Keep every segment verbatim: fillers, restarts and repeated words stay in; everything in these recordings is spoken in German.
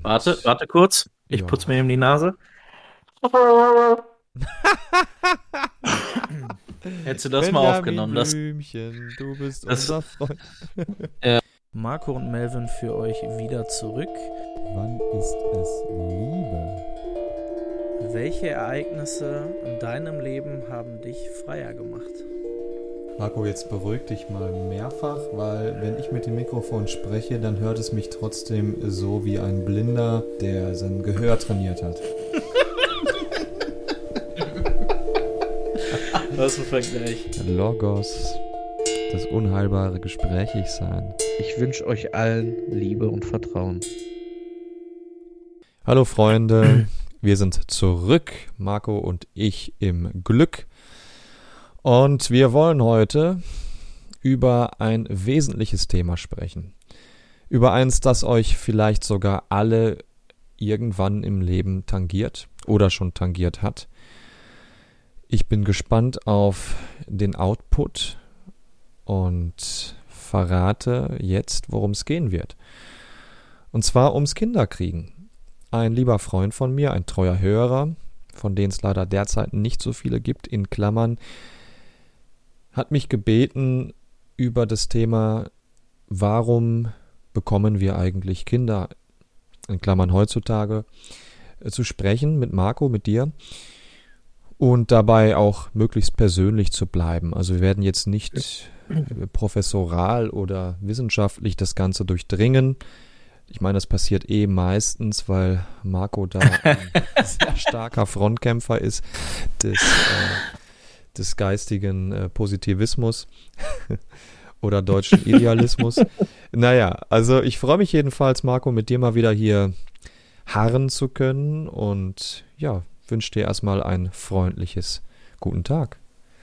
Warte, warte kurz. Ich Ja. putze mir eben die Nase. Hättest du das mal Benjamin aufgenommen? Das, Blümchen, du bist das, unser Freund. äh, Marco und Melvin für euch wieder zurück. Wann ist es Liebe? Welche Ereignisse in deinem Leben haben dich freier gemacht? Marco, jetzt beruhig dich mal mehrfach, weil wenn ich mit dem Mikrofon spreche, dann hört es mich trotzdem so wie ein Blinder, der sein Gehör trainiert hat. Was ein Vergleich. Logos, das unheilbare Gesprächigsein. Ich wünsche euch allen Liebe und Vertrauen. Hallo Freunde, wir sind zurück, Marco und ich im Glück. Und wir wollen heute über ein wesentliches Thema sprechen. Über eins, das euch vielleicht sogar alle irgendwann im Leben tangiert oder schon tangiert hat. Ich bin gespannt auf den Output und verrate jetzt, worum es gehen wird. Und zwar ums Kinderkriegen. Ein lieber Freund von mir, ein treuer Hörer, von denen es leider derzeit nicht so viele gibt, in Klammern, hat mich gebeten, über das Thema, warum bekommen wir eigentlich Kinder, in Klammern heutzutage, zu sprechen mit Marco, mit dir und dabei auch möglichst persönlich zu bleiben. Also wir werden jetzt nicht professoral oder wissenschaftlich das Ganze durchdringen. Ich meine, das passiert eh meistens, weil Marco da ein sehr starker Frontkämpfer ist des äh, des geistigen äh, Positivismus oder deutschen Idealismus. Naja, also ich freue mich jedenfalls, Marco, mit dir mal wieder hier harren zu können und ja, wünsche dir erstmal ein freundliches guten Tag.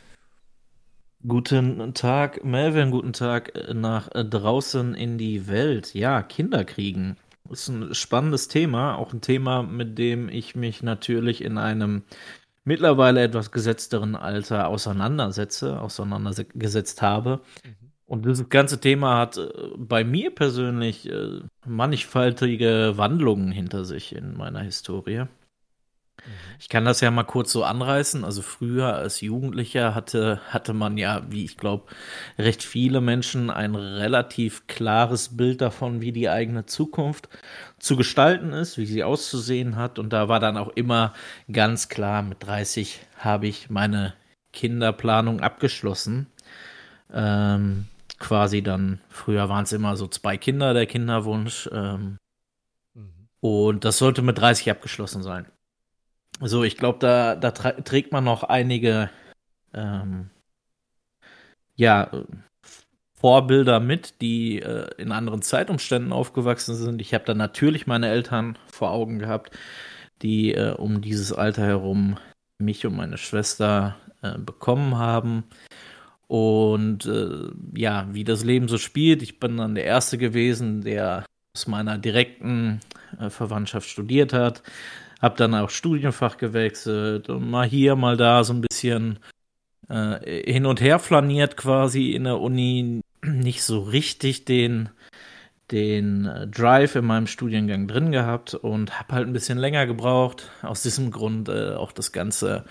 Guten Tag, Melvin, guten Tag nach draußen in die Welt. Ja, Kinderkriegen ist ein spannendes Thema, auch ein Thema, mit dem ich mich natürlich in einem mittlerweile etwas gesetzteren Alter auseinandersetze, auseinandergesetzt habe. Mhm. Und dieses ganze Thema hat äh, bei mir persönlich äh, mannigfaltige Wandlungen hinter sich in meiner Historie. Ich kann das ja mal kurz so anreißen. Also früher als Jugendlicher hatte, hatte man ja, wie ich glaube, recht viele Menschen ein relativ klares Bild davon, wie die eigene Zukunft zu gestalten ist, wie sie auszusehen hat. Und da war dann auch immer ganz klar, mit dreißig habe ich meine Kinderplanung abgeschlossen. Ähm, quasi dann, früher waren es immer so zwei Kinder, der Kinderwunsch. Ähm, Mhm. und das sollte mit dreißig abgeschlossen sein. So, ich glaube, da, da tra- trägt man noch einige ähm, ja, äh, Vorbilder mit, die äh, in anderen Zeitumständen aufgewachsen sind. Ich habe dann natürlich meine Eltern vor Augen gehabt, die äh, um dieses Alter herum mich und meine Schwester äh, bekommen haben. Und äh, ja, wie das Leben so spielt, ich bin dann der Erste gewesen, der aus meiner direkten äh, Verwandtschaft studiert hat. Hab dann auch Studienfach gewechselt und mal hier, mal da so ein bisschen äh, hin und her flaniert quasi in der Uni. Nicht so richtig den, den äh, Drive in meinem Studiengang drin gehabt und hab halt ein bisschen länger gebraucht. Aus diesem Grund äh, auch das ganze,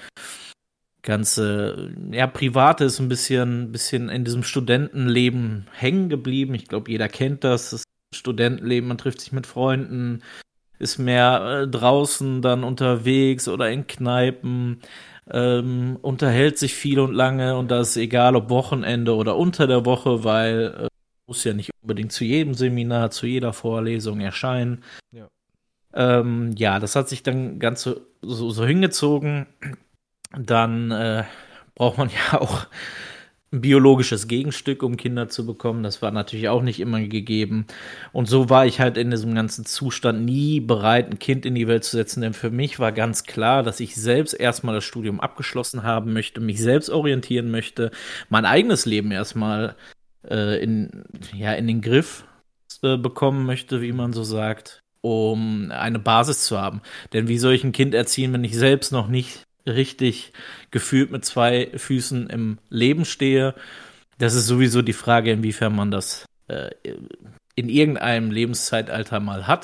ganze, ja, Private ist ein bisschen, bisschen in diesem Studentenleben hängen geblieben. Ich glaube, jeder kennt das, das Studentenleben, man trifft sich mit Freunden, ist mehr äh, draußen dann unterwegs oder in Kneipen, ähm, unterhält sich viel und lange und das ist egal, ob Wochenende oder unter der Woche, weil äh, muss ja nicht unbedingt zu jedem Seminar, zu jeder Vorlesung erscheinen. Ja. Ähm, ja, das hat sich dann ganz so, so, so hingezogen. Dann äh, braucht man ja auch ein biologisches Gegenstück, um Kinder zu bekommen. Das war natürlich auch nicht immer gegeben. Und so war ich halt in diesem ganzen Zustand nie bereit, ein Kind in die Welt zu setzen. Denn für mich war ganz klar, dass ich selbst erstmal das Studium abgeschlossen haben möchte, mich selbst orientieren möchte, mein eigenes Leben erstmal äh, in, ja, in den Griff äh, bekommen möchte, wie man so sagt, um eine Basis zu haben. Denn wie soll ich ein Kind erziehen, wenn ich selbst noch nicht richtig gefühlt mit zwei Füßen im Leben stehe? Das ist sowieso die Frage, inwiefern man das äh, in irgendeinem Lebenszeitalter mal hat.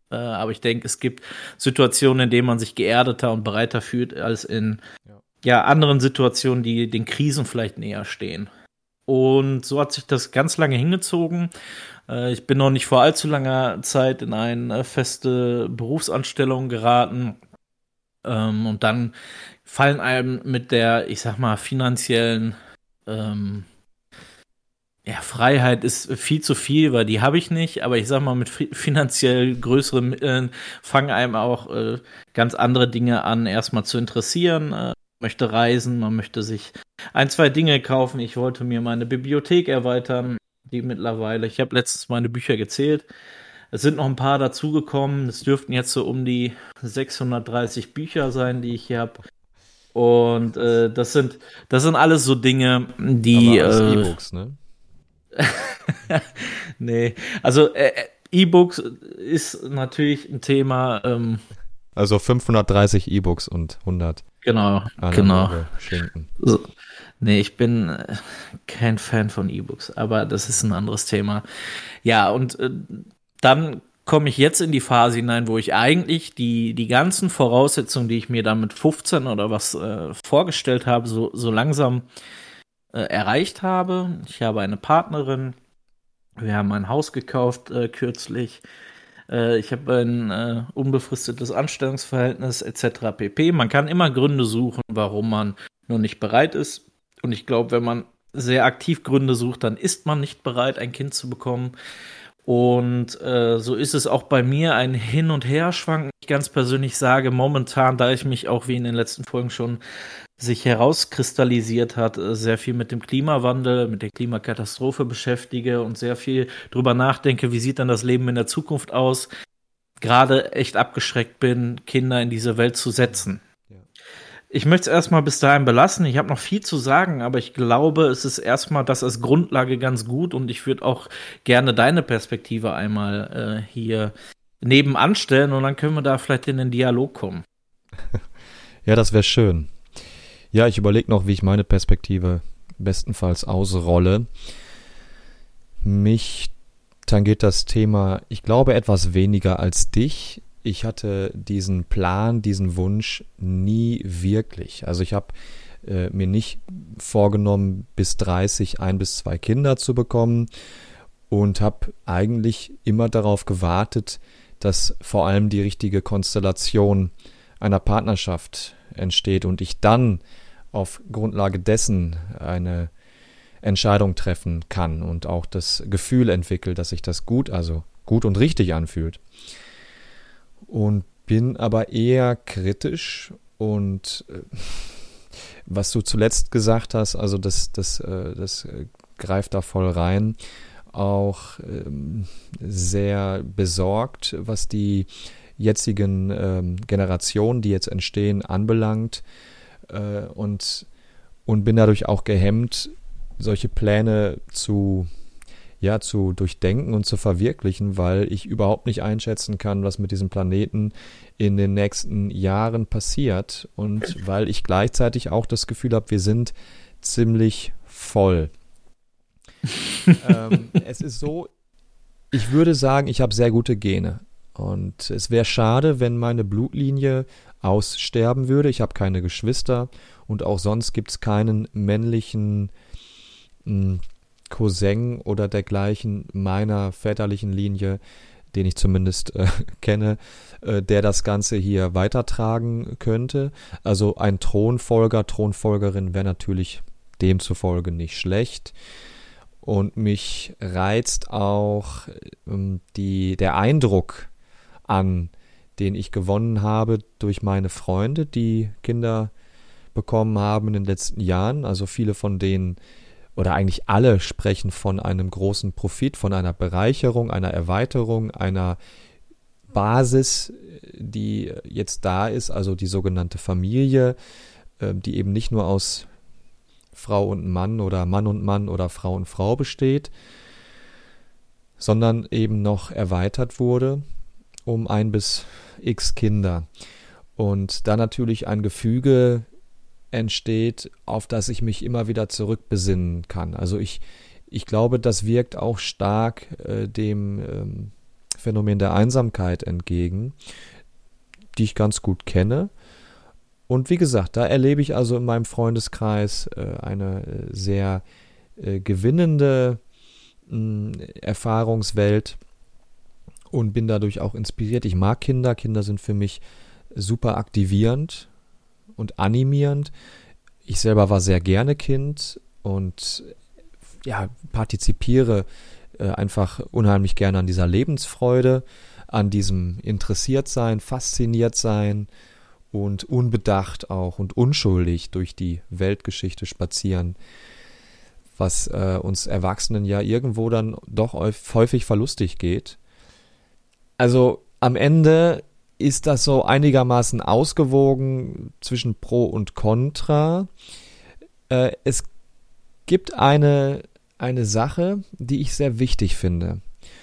Äh, aber ich denke, es gibt Situationen, in denen man sich geerdeter und bereiter fühlt, als in ja. ja, anderen Situationen, die den Krisen vielleicht näher stehen. Und so hat sich das ganz lange hingezogen. Äh, ich bin noch nicht vor allzu langer Zeit in eine feste Berufsanstellung geraten. Ähm, und dann fallen einem mit der, ich sag mal, finanziellen ähm, ja, Freiheit ist viel zu viel, weil die habe ich nicht, aber ich sag mal, mit finanziell größeren Mitteln fangen einem auch äh, ganz andere Dinge an, erstmal zu interessieren. Äh, möchte reisen, man möchte sich ein, zwei Dinge kaufen. Ich wollte mir meine Bibliothek erweitern, die mittlerweile, ich habe letztens meine Bücher gezählt. Es sind noch ein paar dazugekommen. Es dürften jetzt so um die sechshundertdreißig Bücher sein, die ich hier habe. Und äh, das sind das sind alles so Dinge, die Aber alles äh, E-Books, ne? Nee, also äh, E-Books ist natürlich ein Thema. Ähm, also fünfhundertdreißig E-Books und hundert genau, genau. Schinken. So. Nee, ich bin äh, kein Fan von E-Books, aber das ist ein anderes Thema. Ja, und äh, dann komme ich jetzt in die Phase hinein, wo ich eigentlich die, die ganzen Voraussetzungen, die ich mir da mit fünfzehn oder was äh, vorgestellt habe, so, so langsam äh, erreicht habe. Ich habe eine Partnerin, wir haben ein Haus gekauft äh, kürzlich, äh, ich habe ein äh, unbefristetes Anstellungsverhältnis et cetera pp. Man kann immer Gründe suchen, warum man noch nicht bereit ist. Und ich glaube, wenn man sehr aktiv Gründe sucht, dann ist man nicht bereit, ein Kind zu bekommen. Und äh, so ist es auch bei mir ein Hin- und Herschwanken. Ich ganz persönlich sage, momentan, da ich mich auch wie in den letzten Folgen schon sich herauskristallisiert hat, sehr viel mit dem Klimawandel, mit der Klimakatastrophe beschäftige und sehr viel drüber nachdenke, wie sieht dann das Leben in der Zukunft aus, gerade echt abgeschreckt bin, Kinder in diese Welt zu setzen. Ich möchte es erstmal bis dahin belassen. Ich habe noch viel zu sagen, aber ich glaube, es ist erstmal das als Grundlage ganz gut und ich würde auch gerne deine Perspektive einmal äh, hier nebenan stellen und dann können wir da vielleicht in den Dialog kommen. Ja, das wäre schön. Ja, ich überlege noch, wie ich meine Perspektive bestenfalls ausrolle. Mich tangiert das Thema, ich glaube, etwas weniger als dich. Ich hatte diesen Plan, diesen Wunsch nie wirklich. Also ich habe äh, mir nicht vorgenommen, bis dreißig ein bis zwei Kinder zu bekommen und habe eigentlich immer darauf gewartet, dass vor allem die richtige Konstellation einer Partnerschaft entsteht und ich dann auf Grundlage dessen eine Entscheidung treffen kann und auch das Gefühl entwickelt, dass sich das gut, also gut und richtig anfühlt. Und bin aber eher kritisch und äh, was du zuletzt gesagt hast, also das, das, äh, das äh, greift da voll rein, auch ähm, sehr besorgt, was die jetzigen ähm, Generationen, die jetzt entstehen, anbelangt äh, und, und bin dadurch auch gehemmt, solche Pläne zu ja, zu durchdenken und zu verwirklichen, weil ich überhaupt nicht einschätzen kann, was mit diesem Planeten in den nächsten Jahren passiert und weil ich gleichzeitig auch das Gefühl habe, wir sind ziemlich voll. ähm, es ist so, ich würde sagen, ich habe sehr gute Gene und es wäre schade, wenn meine Blutlinie aussterben würde. Ich habe keine Geschwister und auch sonst gibt es keinen männlichen mh, Cousin oder dergleichen meiner väterlichen Linie, den ich zumindest äh, kenne, äh, der das Ganze hier weitertragen könnte. Also ein Thronfolger, Thronfolgerin wäre natürlich demzufolge nicht schlecht. Und mich reizt auch ähm, die, der Eindruck an, den ich gewonnen habe durch meine Freunde, die Kinder bekommen haben in den letzten Jahren. Also viele von denen oder eigentlich alle sprechen von einem großen Profit, von einer Bereicherung, einer Erweiterung, einer Basis, die jetzt da ist, also die sogenannte Familie, die eben nicht nur aus Frau und Mann oder Mann und Mann oder Frau und Frau besteht, sondern eben noch erweitert wurde um ein bis x Kinder. Und da natürlich ein Gefüge entsteht, auf das ich mich immer wieder zurückbesinnen kann. Also ich, ich glaube, das wirkt auch stark äh, dem, ähm, Phänomen der Einsamkeit entgegen, die ich ganz gut kenne. Und wie gesagt, da erlebe ich also in meinem Freundeskreis äh, eine äh, sehr äh, gewinnende mh, Erfahrungswelt und bin dadurch auch inspiriert. Ich mag Kinder. Kinder sind für mich super aktivierend und animierend. Ich selber war sehr gerne Kind und ja, partizipiere äh, einfach unheimlich gerne an dieser Lebensfreude, an diesem Interessiertsein, Fasziniertsein und unbedacht auch und unschuldig durch die Weltgeschichte spazieren, was äh, uns Erwachsenen ja irgendwo dann doch häufig verlustig geht. Also am Ende ist das so einigermaßen ausgewogen zwischen Pro und Contra. Äh, es gibt eine, eine Sache, die ich sehr wichtig finde.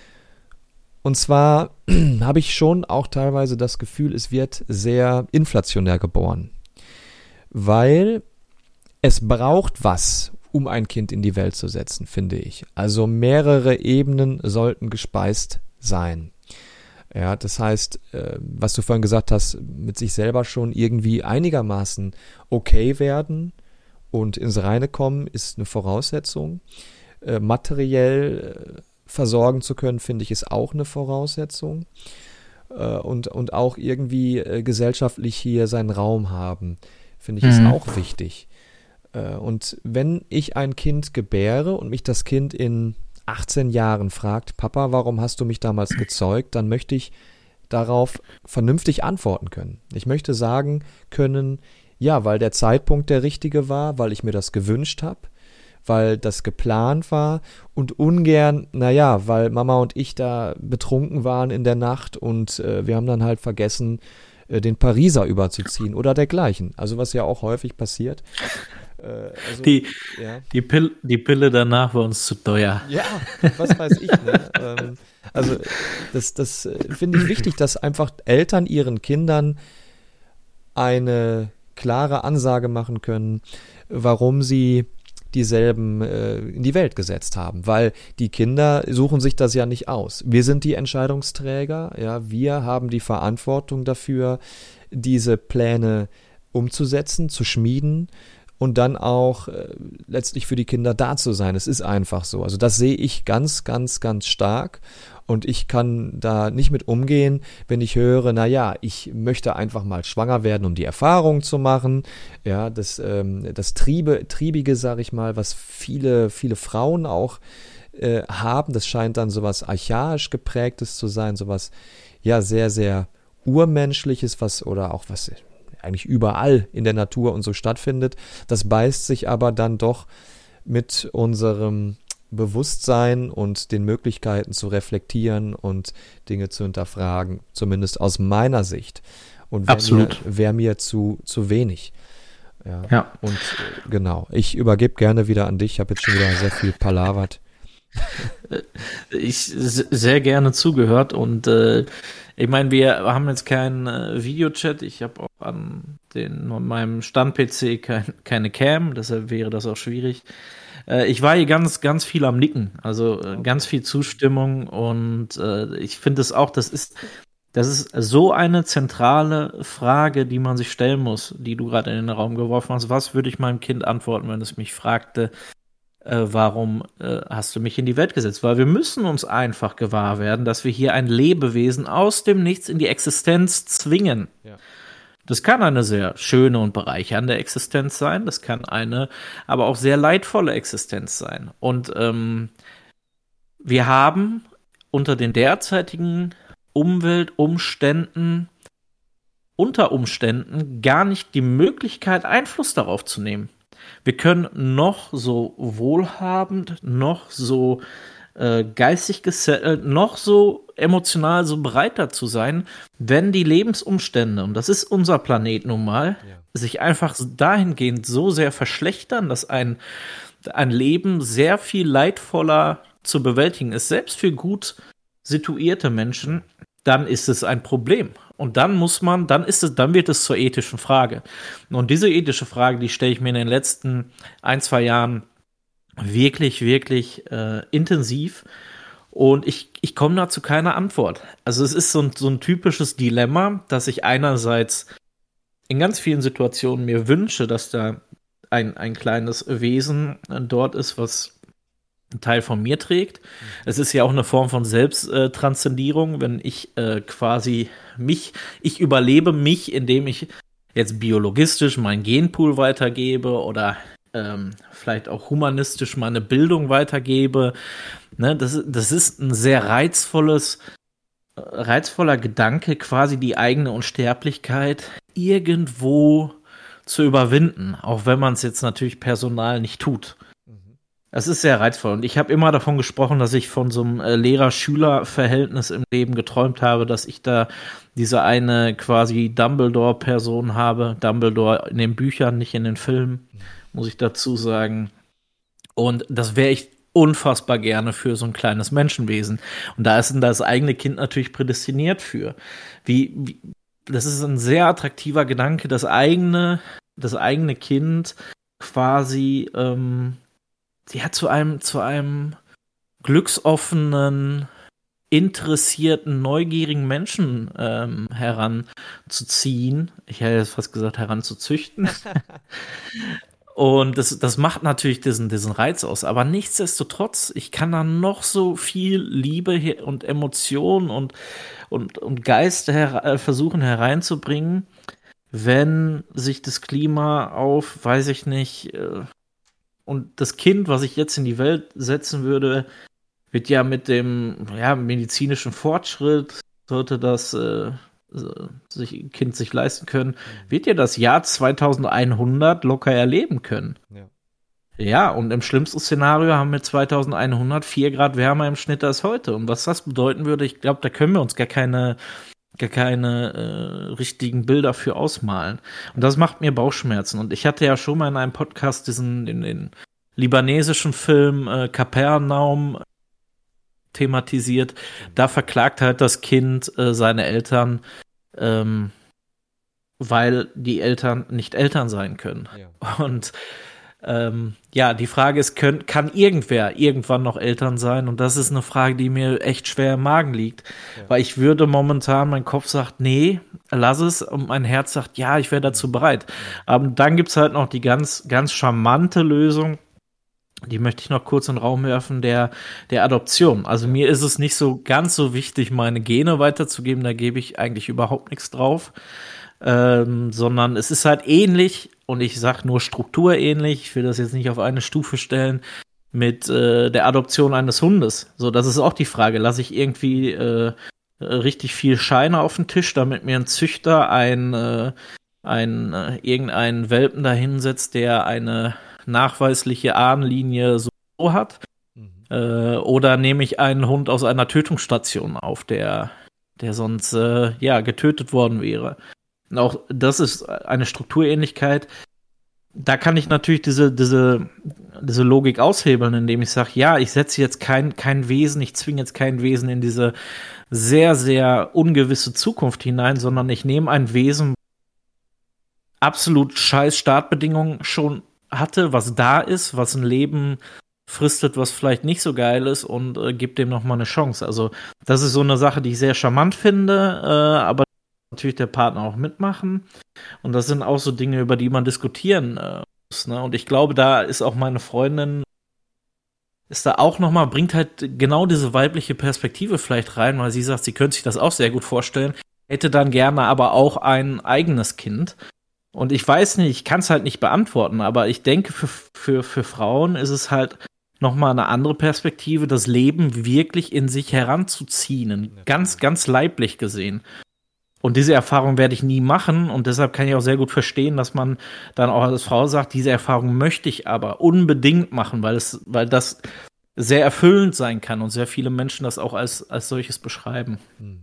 Und zwar habe ich schon auch teilweise das Gefühl, es wird sehr inflationär geboren. Weil es braucht was, um ein Kind in die Welt zu setzen, finde ich. Also mehrere Ebenen sollten gespeist sein. Ja, das heißt, äh, was du vorhin gesagt hast, mit sich selber schon irgendwie einigermaßen okay werden und ins Reine kommen, ist eine Voraussetzung. Äh, materiell äh, versorgen zu können, finde ich, ist auch eine Voraussetzung. Äh, und, und auch irgendwie äh, gesellschaftlich hier seinen Raum haben, finde ich, mhm. ist auch wichtig. Äh, und wenn ich ein Kind gebäre und mich das Kind in achtzehn Jahren fragt, Papa, warum hast du mich damals gezeugt, dann möchte ich darauf vernünftig antworten können. Ich möchte sagen können, ja, weil der Zeitpunkt der richtige war, weil ich mir das gewünscht habe, weil das geplant war und ungern, naja, weil Mama und ich da betrunken waren in der Nacht und äh, wir haben dann halt vergessen, äh, den Pariser überzuziehen oder dergleichen. Also was ja auch häufig passiert. Also, die, ja. die, Pille, die Pille danach war uns zu teuer. Ja, was weiß ich. Ne? ähm, also das, das finde ich wichtig, dass einfach Eltern ihren Kindern eine klare Ansage machen können, warum sie dieselben äh, in die Welt gesetzt haben. Weil die Kinder suchen sich das ja nicht aus. Wir sind die Entscheidungsträger. Ja, wir haben die Verantwortung dafür, diese Pläne umzusetzen, zu schmieden und dann auch äh, letztlich für die Kinder da zu sein. Es ist einfach so. Also das sehe ich ganz, ganz, ganz stark und ich kann da nicht mit umgehen, wenn ich höre, naja, ich möchte einfach mal schwanger werden, um die Erfahrung zu machen. Ja, das, ähm, das Triebe, Triebige, sag ich mal, was viele, viele Frauen auch äh, haben, das scheint dann sowas archaisch geprägtes zu sein, sowas, ja, sehr, sehr urmenschliches, was, oder auch was eigentlich überall in der Natur und so stattfindet. Das beißt sich aber dann doch mit unserem Bewusstsein und den Möglichkeiten zu reflektieren und Dinge zu hinterfragen, zumindest aus meiner Sicht. Und wäre mir, wär mir zu, zu wenig. Ja. ja. Und äh, genau, ich übergebe gerne wieder an dich. Ich habe jetzt schon wieder sehr viel palavert. Ich sehr gerne zugehört und äh, ich meine, wir haben jetzt keinen äh, Videochat. Ich habe auch an, den, an meinem Stand-P C kein, keine Cam, deshalb wäre das auch schwierig. Äh, ich war hier ganz, ganz viel am Nicken, also äh, ganz viel Zustimmung und äh, ich finde es auch, das ist, das ist so eine zentrale Frage, die man sich stellen muss, die du gerade in den Raum geworfen hast. Was würde ich meinem Kind antworten, wenn es mich fragte, Äh, warum äh, hast du mich in die Welt gesetzt? Weil wir müssen uns einfach gewahr werden, dass wir hier ein Lebewesen aus dem Nichts in die Existenz zwingen. Ja. Das kann eine sehr schöne und bereichernde Existenz sein, das kann eine aber auch sehr leidvolle Existenz sein. Und ähm, wir haben unter den derzeitigen Umweltumständen, unter Umständen gar nicht die Möglichkeit, Einfluss darauf zu nehmen. Wir können noch so wohlhabend, noch so äh, geistig gesettelt, noch so emotional so bereit dazu sein, wenn die Lebensumstände, und das ist unser Planet nun mal, ja. sich einfach dahingehend so sehr verschlechtern, dass ein, ein Leben sehr viel leidvoller zu bewältigen ist, selbst für gut situierte Menschen, dann ist es ein Problem. Und dann muss man, dann ist es, dann wird es zur ethischen Frage. Und diese ethische Frage, die stelle ich mir in den letzten ein, zwei Jahren wirklich, wirklich äh, intensiv. Und ich, ich komme da zu keiner Antwort. Also es ist so ein, so ein typisches Dilemma, dass ich einerseits in ganz vielen Situationen mir wünsche, dass da ein, ein kleines Wesen dort ist, was einen Teil von mir trägt. Mhm. Es ist ja auch eine Form von Selbsttranszendierung, wenn ich äh, quasi mich, ich überlebe mich, indem ich jetzt biologistisch meinen Genpool weitergebe oder ähm, vielleicht auch humanistisch meine Bildung weitergebe. Ne, das, das ist ein sehr reizvolles, reizvoller Gedanke, quasi die eigene Unsterblichkeit irgendwo zu überwinden, auch wenn man es jetzt natürlich personal nicht tut. Es ist sehr reizvoll und ich habe immer davon gesprochen, dass ich von so einem äh, Lehrer-Schüler-Verhältnis im Leben geträumt habe, dass ich da diese eine quasi Dumbledore-Person habe, Dumbledore in den Büchern, nicht in den Filmen, muss ich dazu sagen. Und das wäre ich unfassbar gerne für so ein kleines Menschenwesen. Und da ist dann das eigene Kind natürlich prädestiniert für. Wie, wie, das ist ein sehr attraktiver Gedanke, das eigene, das eigene Kind quasi ähm, ja, zu einem, zu einem glücksoffenen, interessierten, neugierigen Menschen ähm, heranzuziehen. Ich hätte jetzt fast gesagt, heranzuzüchten. Und das, das macht natürlich diesen, diesen Reiz aus. Aber nichtsdestotrotz, ich kann da noch so viel Liebe und Emotionen und, und, und Geist her- versuchen hereinzubringen, wenn sich das Klima auf, weiß ich nicht, äh, und das Kind, was ich jetzt in die Welt setzen würde, wird ja mit dem ja, medizinischen Fortschritt, sollte das äh, sich Kind sich leisten können, wird ja das Jahr zweitausendeinhundert locker erleben können. Ja. Ja, und im schlimmsten Szenario haben wir zweitausendeinhundert vier Grad wärmer im Schnitt als heute. Und was das bedeuten würde, ich glaube, da können wir uns gar keine, gar keine äh, richtigen Bilder für ausmalen. Und das macht mir Bauchschmerzen. Und ich hatte ja schon mal in einem Podcast diesen, den, den libanesischen Film äh, Kapernaum thematisiert. Da verklagt halt das Kind äh, seine Eltern, ähm, weil die Eltern nicht Eltern sein können. Ja. Und ähm, ja, die Frage ist, können, kann irgendwer irgendwann noch Eltern sein? Und das ist eine Frage, die mir echt schwer im Magen liegt. Ja. Weil ich würde momentan, mein Kopf sagt, nee, lass es. Und mein Herz sagt, ja, ich wäre dazu bereit. Aber dann gibt's halt noch die ganz, ganz charmante Lösung. Die möchte ich noch kurz in den Raum werfen, der, der Adoption. Also mir ist es nicht so ganz so wichtig, meine Gene weiterzugeben, da gebe ich eigentlich überhaupt nichts drauf, ähm, sondern es ist halt ähnlich, und ich sage nur strukturähnlich, ich will das jetzt nicht auf eine Stufe stellen, mit äh, der Adoption eines Hundes. So, das ist auch die Frage, lasse ich irgendwie äh, richtig viel Scheine auf den Tisch, damit mir ein Züchter ein, äh, ein äh, irgendeinen Welpen da hinsetzt, der eine nachweisliche Ahnenlinie so hat, mhm. äh, oder nehme ich einen Hund aus einer Tötungsstation auf, der, der sonst äh, ja getötet worden wäre. Und auch das ist eine Strukturähnlichkeit. Da kann ich natürlich diese, diese, diese Logik aushebeln, indem ich sage, ja, ich setze jetzt kein, kein Wesen, ich zwinge jetzt kein Wesen in diese sehr, sehr ungewisse Zukunft hinein, sondern ich nehme ein Wesen, absolut scheiß Startbedingungen schon hatte, was da ist, was ein Leben fristet, was vielleicht nicht so geil ist, und äh, gibt dem nochmal eine Chance. Also das ist so eine Sache, die ich sehr charmant finde, äh, aber natürlich der Partner auch mitmachen. Und das sind auch so Dinge, über die man diskutieren äh, muss. Ne? Und ich glaube, da ist auch meine Freundin, ist da auch nochmal, bringt halt genau diese weibliche Perspektive vielleicht rein, weil sie sagt, sie könnte sich das auch sehr gut vorstellen, hätte dann gerne aber auch ein eigenes Kind. Und ich weiß nicht, ich kann es halt nicht beantworten, aber ich denke, für, für, für Frauen ist es halt nochmal eine andere Perspektive, das Leben wirklich in sich heranzuziehen, ganz, ganz leiblich gesehen. Und diese Erfahrung werde ich nie machen, und deshalb kann ich auch sehr gut verstehen, dass man dann auch als Frau sagt, diese Erfahrung möchte ich aber unbedingt machen, weil es, weil das sehr erfüllend sein kann und sehr viele Menschen das auch als, als solches beschreiben.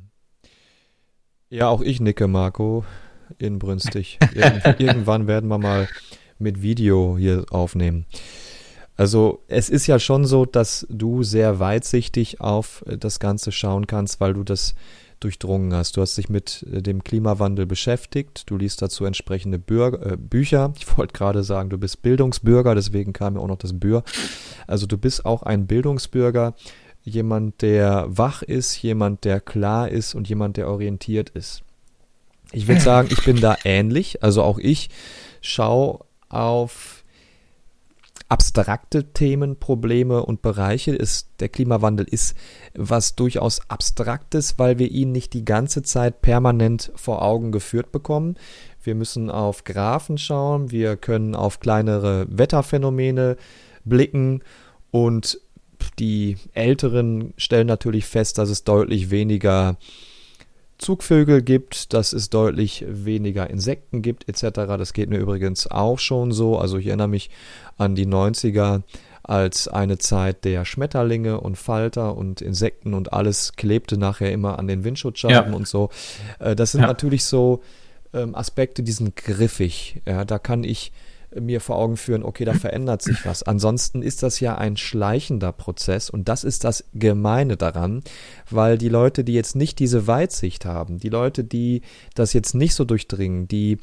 Ja, auch ich nicke, Marco. Inbrünstig. Irgend, irgendwann werden wir mal mit Video hier aufnehmen. Also es ist ja schon so, dass du sehr weitsichtig auf das Ganze schauen kannst, weil du das durchdrungen hast. Du hast dich mit dem Klimawandel beschäftigt, du liest dazu entsprechende Bürger, äh, Bücher. Ich wollte gerade sagen, du bist Bildungsbürger, deswegen kam ja auch noch das Bür. Also du bist auch ein Bildungsbürger. jemand, der wach ist, jemand, der klar ist und jemand, der orientiert ist. Ich würde sagen, ich bin da ähnlich. Also auch ich schaue auf abstrakte Themen, Probleme und Bereiche. Ist, der Klimawandel ist was durchaus Abstraktes, weil wir ihn nicht die ganze Zeit permanent vor Augen geführt bekommen. Wir müssen auf Graphen schauen, wir können auf kleinere Wetterphänomene blicken und die Älteren stellen natürlich fest, dass es deutlich weniger Zugvögel gibt, dass es deutlich weniger Insekten gibt et cetera. Das geht mir übrigens auch schon so. Also ich erinnere mich an die neunziger als eine Zeit der Schmetterlinge und Falter und Insekten und alles klebte nachher immer an den Windschutzscheiben ja. und so. Das sind ja. natürlich so Aspekte, die sind griffig. Ja, da kann ich mir vor Augen führen, okay, da verändert sich was. Ansonsten ist das ja ein schleichender Prozess und das ist das Gemeine daran, weil die Leute, die jetzt nicht diese Weitsicht haben, die Leute, die das jetzt nicht so durchdringen, die,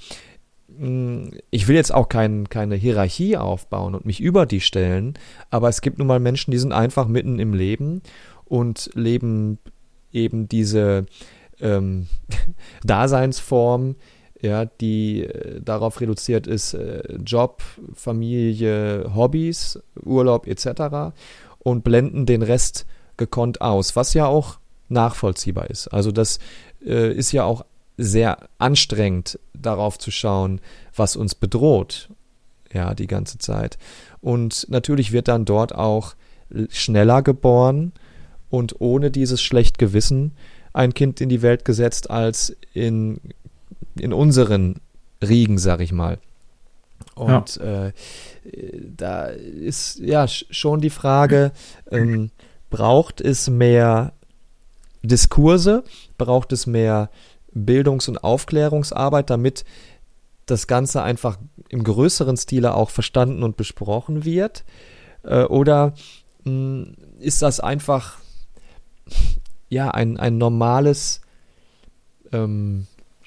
ich will jetzt auch kein, keine Hierarchie aufbauen und mich über die stellen, aber es gibt nun mal Menschen, die sind einfach mitten im Leben und leben eben diese ähm, Daseinsform, ja, die äh, darauf reduziert ist, äh, Job, Familie, Hobbys, Urlaub et cetera und blenden den Rest gekonnt aus, was ja auch nachvollziehbar ist. Also das äh, ist ja auch sehr anstrengend, darauf zu schauen, was uns bedroht, ja, die ganze Zeit. Und natürlich wird dann dort auch schneller geboren und ohne dieses schlecht Gewissen ein Kind in die Welt gesetzt als in in unseren Riegen, sag ich mal. Und ja. äh, da ist ja schon die Frage, ähm, braucht es mehr Diskurse, braucht es mehr Bildungs- und Aufklärungsarbeit, damit das Ganze einfach im größeren Stile auch verstanden und besprochen wird? Äh, oder mh, ist das einfach ja ein, ein normales ähm,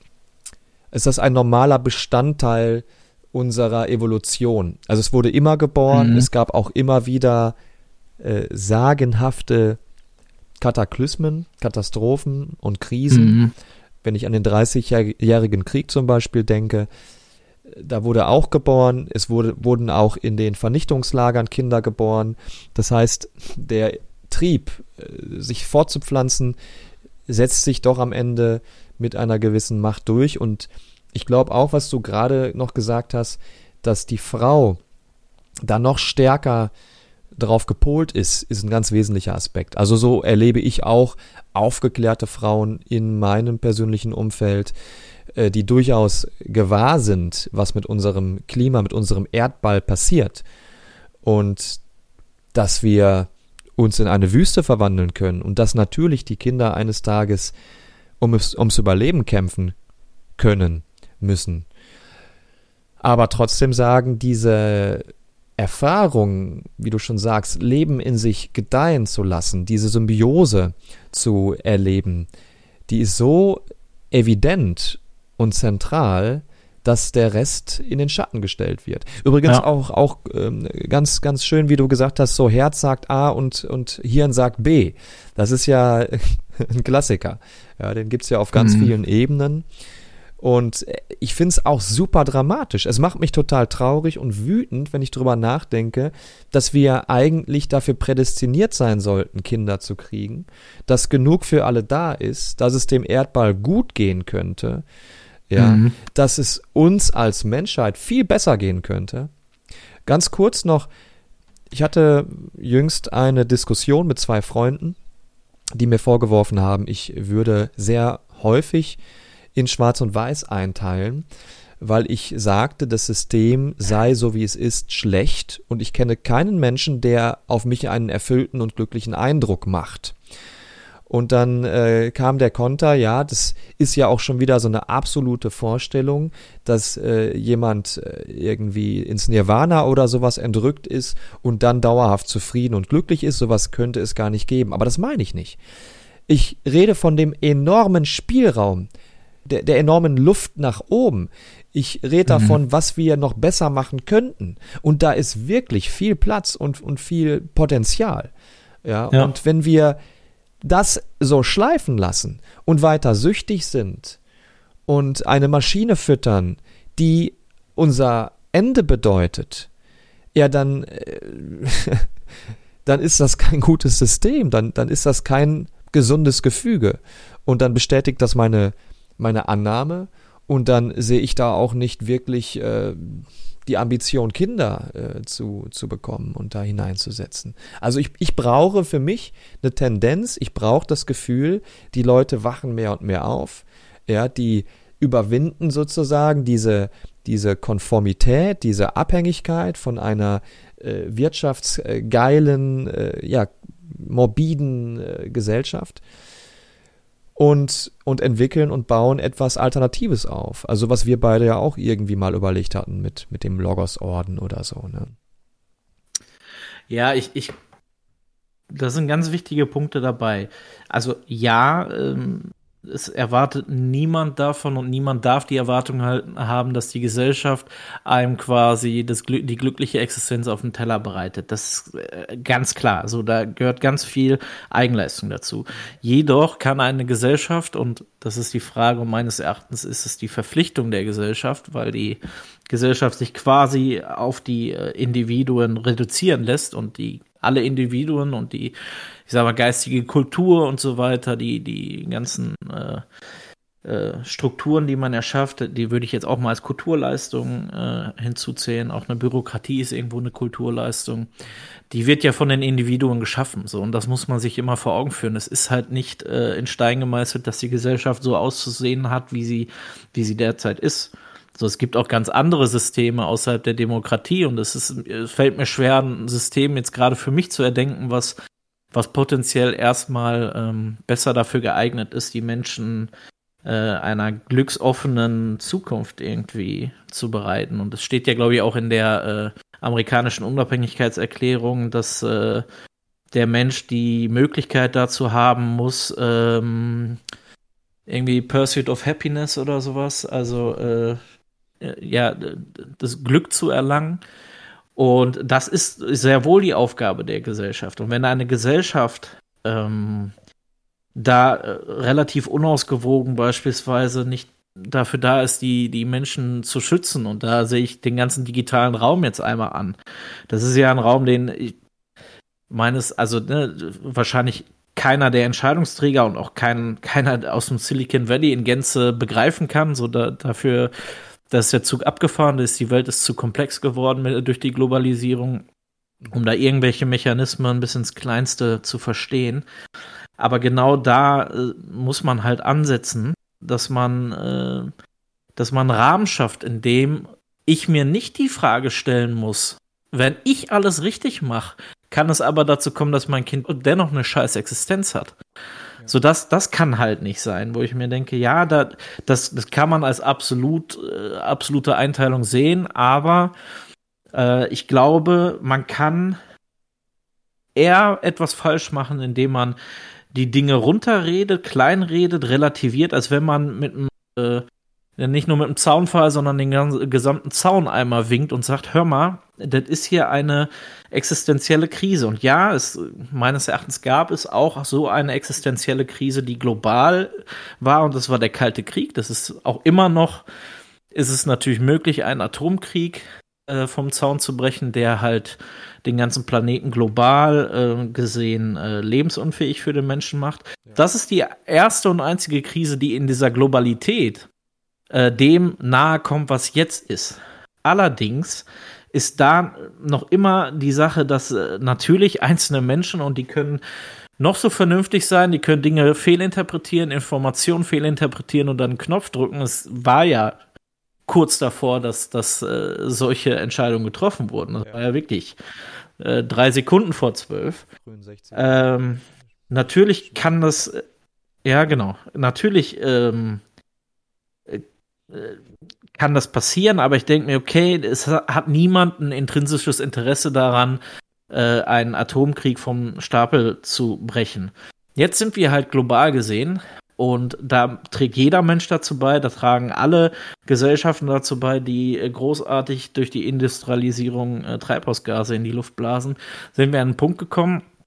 ist das ein normaler Bestandteil unserer Evolution? Also es wurde immer geboren, mhm. es gab auch immer wieder äh, sagenhafte Kataklysmen, Katastrophen und Krisen. Mhm. Wenn ich an den dreißigjährigen Krieg zum Beispiel denke, da wurde auch geboren, es wurde, wurden auch in den Vernichtungslagern Kinder geboren. Das heißt, der Trieb, sich fortzupflanzen, setzt sich doch am Ende mit einer gewissen Macht durch. Und ich glaube auch, was du gerade noch gesagt hast, dass die Frau da noch stärker drauf gepolt ist, ist ein ganz wesentlicher Aspekt. Also so erlebe ich auch aufgeklärte Frauen in meinem persönlichen Umfeld, äh, die durchaus gewahr sind, was mit unserem Klima, mit unserem Erdball passiert. Und dass wir uns in eine Wüste verwandeln können und dass natürlich die Kinder eines Tages ums, ums Überleben kämpfen können, müssen. Aber trotzdem sagen, diese Erfahrung, wie du schon sagst, Leben in sich gedeihen zu lassen, diese Symbiose zu erleben, die ist so evident und zentral, dass der Rest in den Schatten gestellt wird. Übrigens ja. auch, auch ähm, ganz, ganz schön, wie du gesagt hast, so Herz sagt A und, und Hirn sagt B. Das ist ja ein Klassiker. Ja, den gibt's ja auf ganz mhm. vielen Ebenen. Und ich finde es auch super dramatisch. Es macht mich total traurig und wütend, wenn ich drüber nachdenke, dass wir eigentlich dafür prädestiniert sein sollten, Kinder zu kriegen, dass genug für alle da ist, dass es dem Erdball gut gehen könnte, ja, mhm. dass es uns als Menschheit viel besser gehen könnte. Ganz kurz noch, ich hatte jüngst eine Diskussion mit zwei Freunden, die mir vorgeworfen haben, ich würde sehr häufig in Schwarz und Weiß einteilen, weil ich sagte, das System sei, so wie es ist, schlecht und ich kenne keinen Menschen, der auf mich einen erfüllten und glücklichen Eindruck macht. Und dann äh, kam der Konter, ja, das ist ja auch schon wieder so eine absolute Vorstellung, dass äh, jemand äh, irgendwie ins Nirvana oder sowas entrückt ist und dann dauerhaft zufrieden und glücklich ist. Sowas könnte es gar nicht geben. Aber das meine ich nicht. Ich rede von dem enormen Spielraum, der, der enormen Luft nach oben. Ich rede davon, mhm. was wir noch besser machen könnten. Und da ist wirklich viel Platz und, und viel Potenzial. Ja, Ja. und wenn wir das so schleifen lassen und weiter süchtig sind und eine Maschine füttern, die unser Ende bedeutet, ja, dann, äh, dann ist das kein gutes System, dann, dann ist das kein gesundes Gefüge. Und dann bestätigt das meine, meine Annahme und dann sehe ich da auch nicht wirklich äh, die Ambition, Kinder äh, zu, zu bekommen und da hineinzusetzen. Also ich, ich brauche für mich eine Tendenz, ich brauche das Gefühl, die Leute wachen mehr und mehr auf, ja, die überwinden sozusagen diese, diese Konformität, diese Abhängigkeit von einer äh, wirtschaftsgeilen, äh, ja, morbiden äh, Gesellschaft und, und entwickeln und bauen etwas Alternatives auf. Also was wir beide ja auch irgendwie mal überlegt hatten mit, mit dem Logos-Orden oder so. Ne? Ja, ich, ich, das sind ganz wichtige Punkte dabei. Also ja, ähm, es erwartet niemand davon und niemand darf die Erwartung halten, haben, dass die Gesellschaft einem quasi das, Glück- die glückliche Existenz auf den Teller bereitet. Das ist äh, ganz klar. Also da gehört ganz viel Eigenleistung dazu. Jedoch kann eine Gesellschaft, und das ist die Frage, und meines Erachtens ist es die Verpflichtung der Gesellschaft, weil die Gesellschaft sich quasi auf die äh, Individuen reduzieren lässt und die alle Individuen und die, ich sag mal, geistige Kultur und so weiter, die, die ganzen äh, äh, Strukturen, die man erschafft, die würde ich jetzt auch mal als Kulturleistung äh, hinzuzählen. Auch eine Bürokratie ist irgendwo eine Kulturleistung. Die wird ja von den Individuen geschaffen, so, und das muss man sich immer vor Augen führen. Es ist halt nicht äh, in Stein gemeißelt, dass die Gesellschaft so auszusehen hat, wie sie, wie sie derzeit ist. So, es gibt auch ganz andere Systeme außerhalb der Demokratie und es ist, es fällt mir schwer, ein System jetzt gerade für mich zu erdenken, was, was potenziell erstmal ähm, besser dafür geeignet ist, die Menschen äh, einer glücksoffenen Zukunft irgendwie zu bereiten. Und es steht ja, glaube ich, auch in der äh, amerikanischen Unabhängigkeitserklärung, dass äh, der Mensch die Möglichkeit dazu haben muss, ähm, irgendwie Pursuit of Happiness oder sowas, also äh, ja, das Glück zu erlangen. Und das ist sehr wohl die Aufgabe der Gesellschaft. Und wenn eine Gesellschaft ähm, da äh, relativ unausgewogen beispielsweise nicht dafür da ist, die, die Menschen zu schützen, und da sehe ich den ganzen digitalen Raum jetzt einmal an. Das ist ja ein Raum, den ich meines, also ne, wahrscheinlich keiner der Entscheidungsträger und auch kein, keiner aus dem Silicon Valley in Gänze begreifen kann. So da, dafür Da ist der Zug abgefahren, ist, die Welt ist zu komplex geworden mit, durch die Globalisierung, um da irgendwelche Mechanismen bis ins Kleinste zu verstehen. Aber genau da äh, muss man halt ansetzen, dass man, äh, dass man einen Rahmen schafft, in dem ich mir nicht die Frage stellen muss, wenn ich alles richtig mache, kann es aber dazu kommen, dass mein Kind dennoch eine scheiß Existenz hat. So, das, das kann halt nicht sein, wo ich mir denke, ja, da, das, das kann man als absolut, äh, absolute Einteilung sehen, aber äh, ich glaube, man kann eher etwas falsch machen, indem man die Dinge runterredet, kleinredet, relativiert, als wenn man mit einem, äh, nicht nur mit einem Zaunpfahl, sondern den ganzen, gesamten Zaun einmal winkt und sagt, hör mal, das ist hier eine existenzielle Krise. Und ja, es meines Erachtens gab es auch so eine existenzielle Krise, die global war, und das war der Kalte Krieg. Das ist auch immer noch, ist es natürlich möglich, einen Atomkrieg äh, vom Zaun zu brechen, der halt den ganzen Planeten global äh, gesehen äh, lebensunfähig für den Menschen macht. Ja. Das ist die erste und einzige Krise, die in dieser Globalität äh, dem nahe kommt, was jetzt ist. Allerdings ist da noch immer die Sache, dass äh, natürlich einzelne Menschen, und die können noch so vernünftig sein, die können Dinge fehlinterpretieren, Informationen fehlinterpretieren und dann einen Knopf drücken. Es war ja kurz davor, dass, dass äh, solche Entscheidungen getroffen wurden. Das ja. war ja wirklich äh, drei Sekunden vor zwölf. Ähm, natürlich kann das, äh, ja genau, natürlich ähm, äh, kann das passieren, aber ich denke mir, okay, es hat niemand ein intrinsisches Interesse daran, äh, einen Atomkrieg vom Stapel zu brechen. Jetzt sind wir halt global gesehen, und da trägt jeder Mensch dazu bei, da tragen alle Gesellschaften dazu bei, die äh, großartig durch die Industrialisierung äh, Treibhausgase in die Luft blasen, sind wir an einen Punkt gekommen,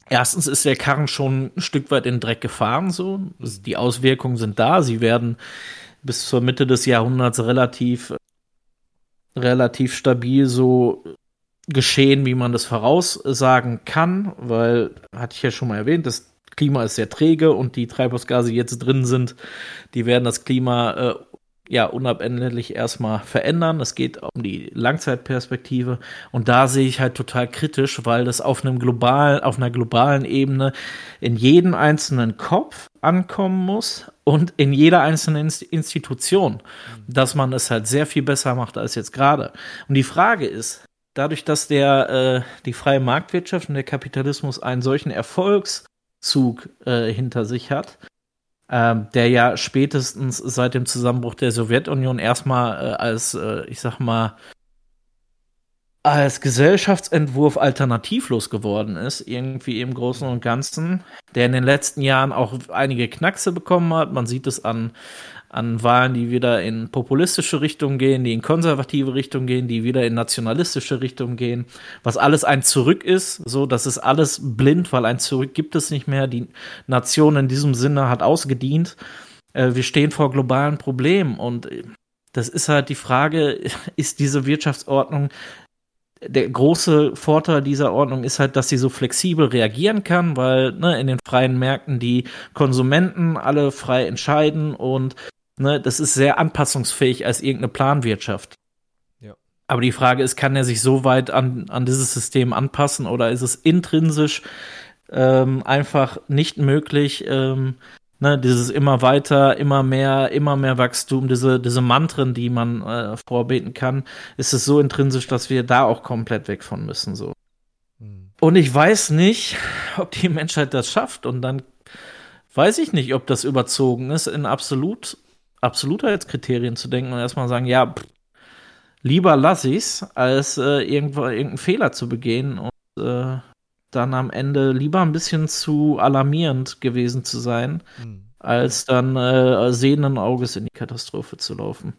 erstens ist der Karren schon ein Stück weit in den Dreck gefahren, so. Die Auswirkungen sind da. Sie werden bis zur Mitte des Jahrhunderts relativ, relativ stabil so geschehen, wie man das voraussagen kann, weil, hatte ich ja schon mal erwähnt, das Klima ist sehr träge und die Treibhausgase, die jetzt drin sind, die werden das Klima äh, ja unabänderlich erstmal verändern. Es geht um die Langzeitperspektive und da sehe ich halt total kritisch, weil das auf einem global, auf einer globalen Ebene in jedem einzelnen Kopf ankommen muss und in jeder einzelnen Inst- Institution, dass man es halt sehr viel besser macht als jetzt gerade. Und die Frage ist, dadurch, dass der äh, die freie Marktwirtschaft und der Kapitalismus einen solchen Erfolgszug äh, hinter sich hat, ähm, der ja spätestens seit dem Zusammenbruch der Sowjetunion erstmal äh, als, äh, ich sag mal, als Gesellschaftsentwurf alternativlos geworden ist, irgendwie im Großen und Ganzen, der in den letzten Jahren auch einige Knackse bekommen hat. Man sieht es an, an Wahlen, die wieder in populistische Richtung gehen, die in konservative Richtung gehen, die wieder in nationalistische Richtung gehen, was alles ein Zurück ist, so, das ist alles blind, weil ein Zurück gibt es nicht mehr. Die Nation in diesem Sinne hat ausgedient. Äh, wir stehen vor globalen Problemen und das ist halt die Frage, ist diese Wirtschaftsordnung, der große Vorteil dieser Ordnung ist halt, dass sie so flexibel reagieren kann, weil ne, in den freien Märkten die Konsumenten alle frei entscheiden und ne, das ist sehr anpassungsfähig als irgendeine Planwirtschaft. Ja. Aber die Frage ist, kann er sich so weit an, an dieses System anpassen oder ist es intrinsisch ähm, einfach nicht möglich, ähm, ne, dieses immer weiter, immer mehr, immer mehr Wachstum, diese, diese Mantren, die man äh, vorbeten kann, ist es so intrinsisch, dass wir da auch komplett weg von müssen, so. Hm. Und ich weiß nicht, ob die Menschheit das schafft und dann weiß ich nicht, ob das überzogen ist, in absolut, Absolutheitskriterien zu denken und erstmal sagen, ja, pff, lieber lass ich's, als äh, irgendwo, irgendeinen Fehler zu begehen und äh, dann am Ende lieber ein bisschen zu alarmierend gewesen zu sein, mhm. als dann äh, sehenden Auges in die Katastrophe zu laufen.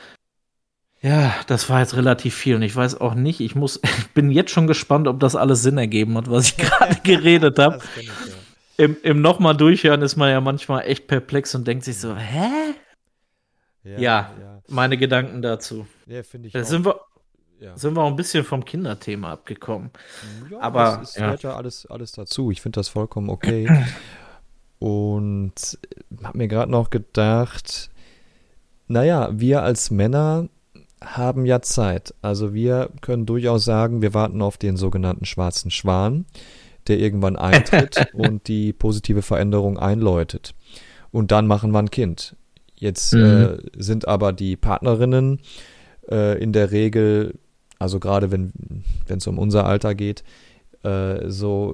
Ja. Ja, das war jetzt relativ viel und ich weiß auch nicht, ich muss, ich bin jetzt schon gespannt, ob das alles Sinn ergeben hat, was ich gerade geredet habe. Ja. Im, im nochmal durchhören ist man ja manchmal echt perplex und denkt sich so, hä? Ja, ja, ja. Meine Gedanken dazu. Ja, finde ich da auch. Sind wir, Ja. Sind wir auch ein bisschen vom Kinderthema abgekommen. Ja, aber das ist, ja. gehört ja alles, alles dazu. Ich finde das vollkommen okay. Und habe mir gerade noch gedacht, naja, wir als Männer haben ja Zeit. Also wir können durchaus sagen, wir warten auf den sogenannten schwarzen Schwan, der irgendwann eintritt und die positive Veränderung einläutet. Und dann machen wir ein Kind. Jetzt mhm. äh, sind aber die Partnerinnen äh, in der Regel, also gerade wenn wenn es um unser Alter geht, äh, so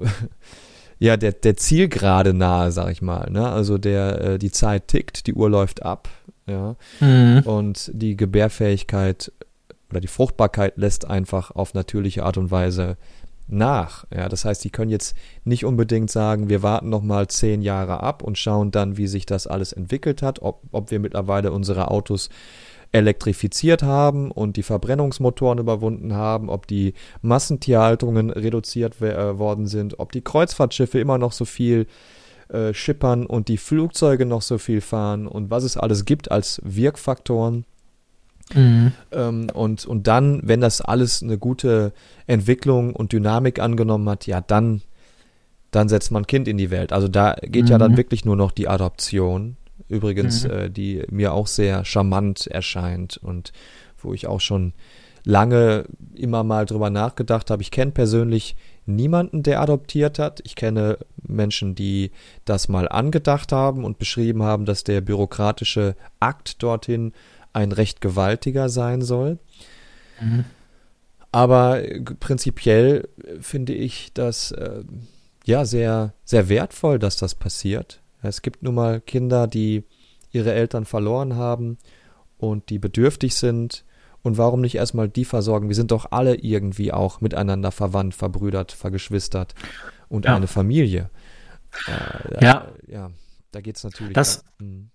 ja der der Zielgerade nahe, sag ich mal. Ne? Also der äh, die Zeit tickt, die Uhr läuft ab, ja, mhm. und die Gebärfähigkeit oder die Fruchtbarkeit lässt einfach auf natürliche Art und Weise nach. Ja, das heißt, die können jetzt nicht unbedingt sagen, wir warten noch mal zehn Jahre ab und schauen dann, wie sich das alles entwickelt hat, ob ob wir mittlerweile unsere Autos elektrifiziert haben und die Verbrennungsmotoren überwunden haben, ob die Massentierhaltungen reduziert w- worden sind, ob die Kreuzfahrtschiffe immer noch so viel äh, schippern und die Flugzeuge noch so viel fahren und was es alles gibt als Wirkfaktoren. Mhm. Ähm, und, und dann, wenn das alles eine gute Entwicklung und Dynamik angenommen hat, ja, dann, dann setzt man ein Kind in die Welt. Also da geht mhm. ja dann wirklich nur noch die Adoption. Übrigens, mhm. äh, die mir auch sehr charmant erscheint und wo ich auch schon lange immer mal drüber nachgedacht habe. Ich kenne persönlich niemanden, der adoptiert hat. Ich kenne Menschen, die das mal angedacht haben und beschrieben haben, dass der bürokratische Akt dorthin ein recht gewaltiger sein soll. Mhm. Aber prinzipiell finde ich das äh, ja sehr, sehr wertvoll, dass das passiert. Es gibt nun mal Kinder, die ihre Eltern verloren haben und die bedürftig sind. Und warum nicht erstmal die versorgen? Wir sind doch alle irgendwie auch miteinander verwandt, verbrüdert, vergeschwistert und ja. eine Familie. Äh, ja. Äh, ja, da geht es natürlich. Das, um,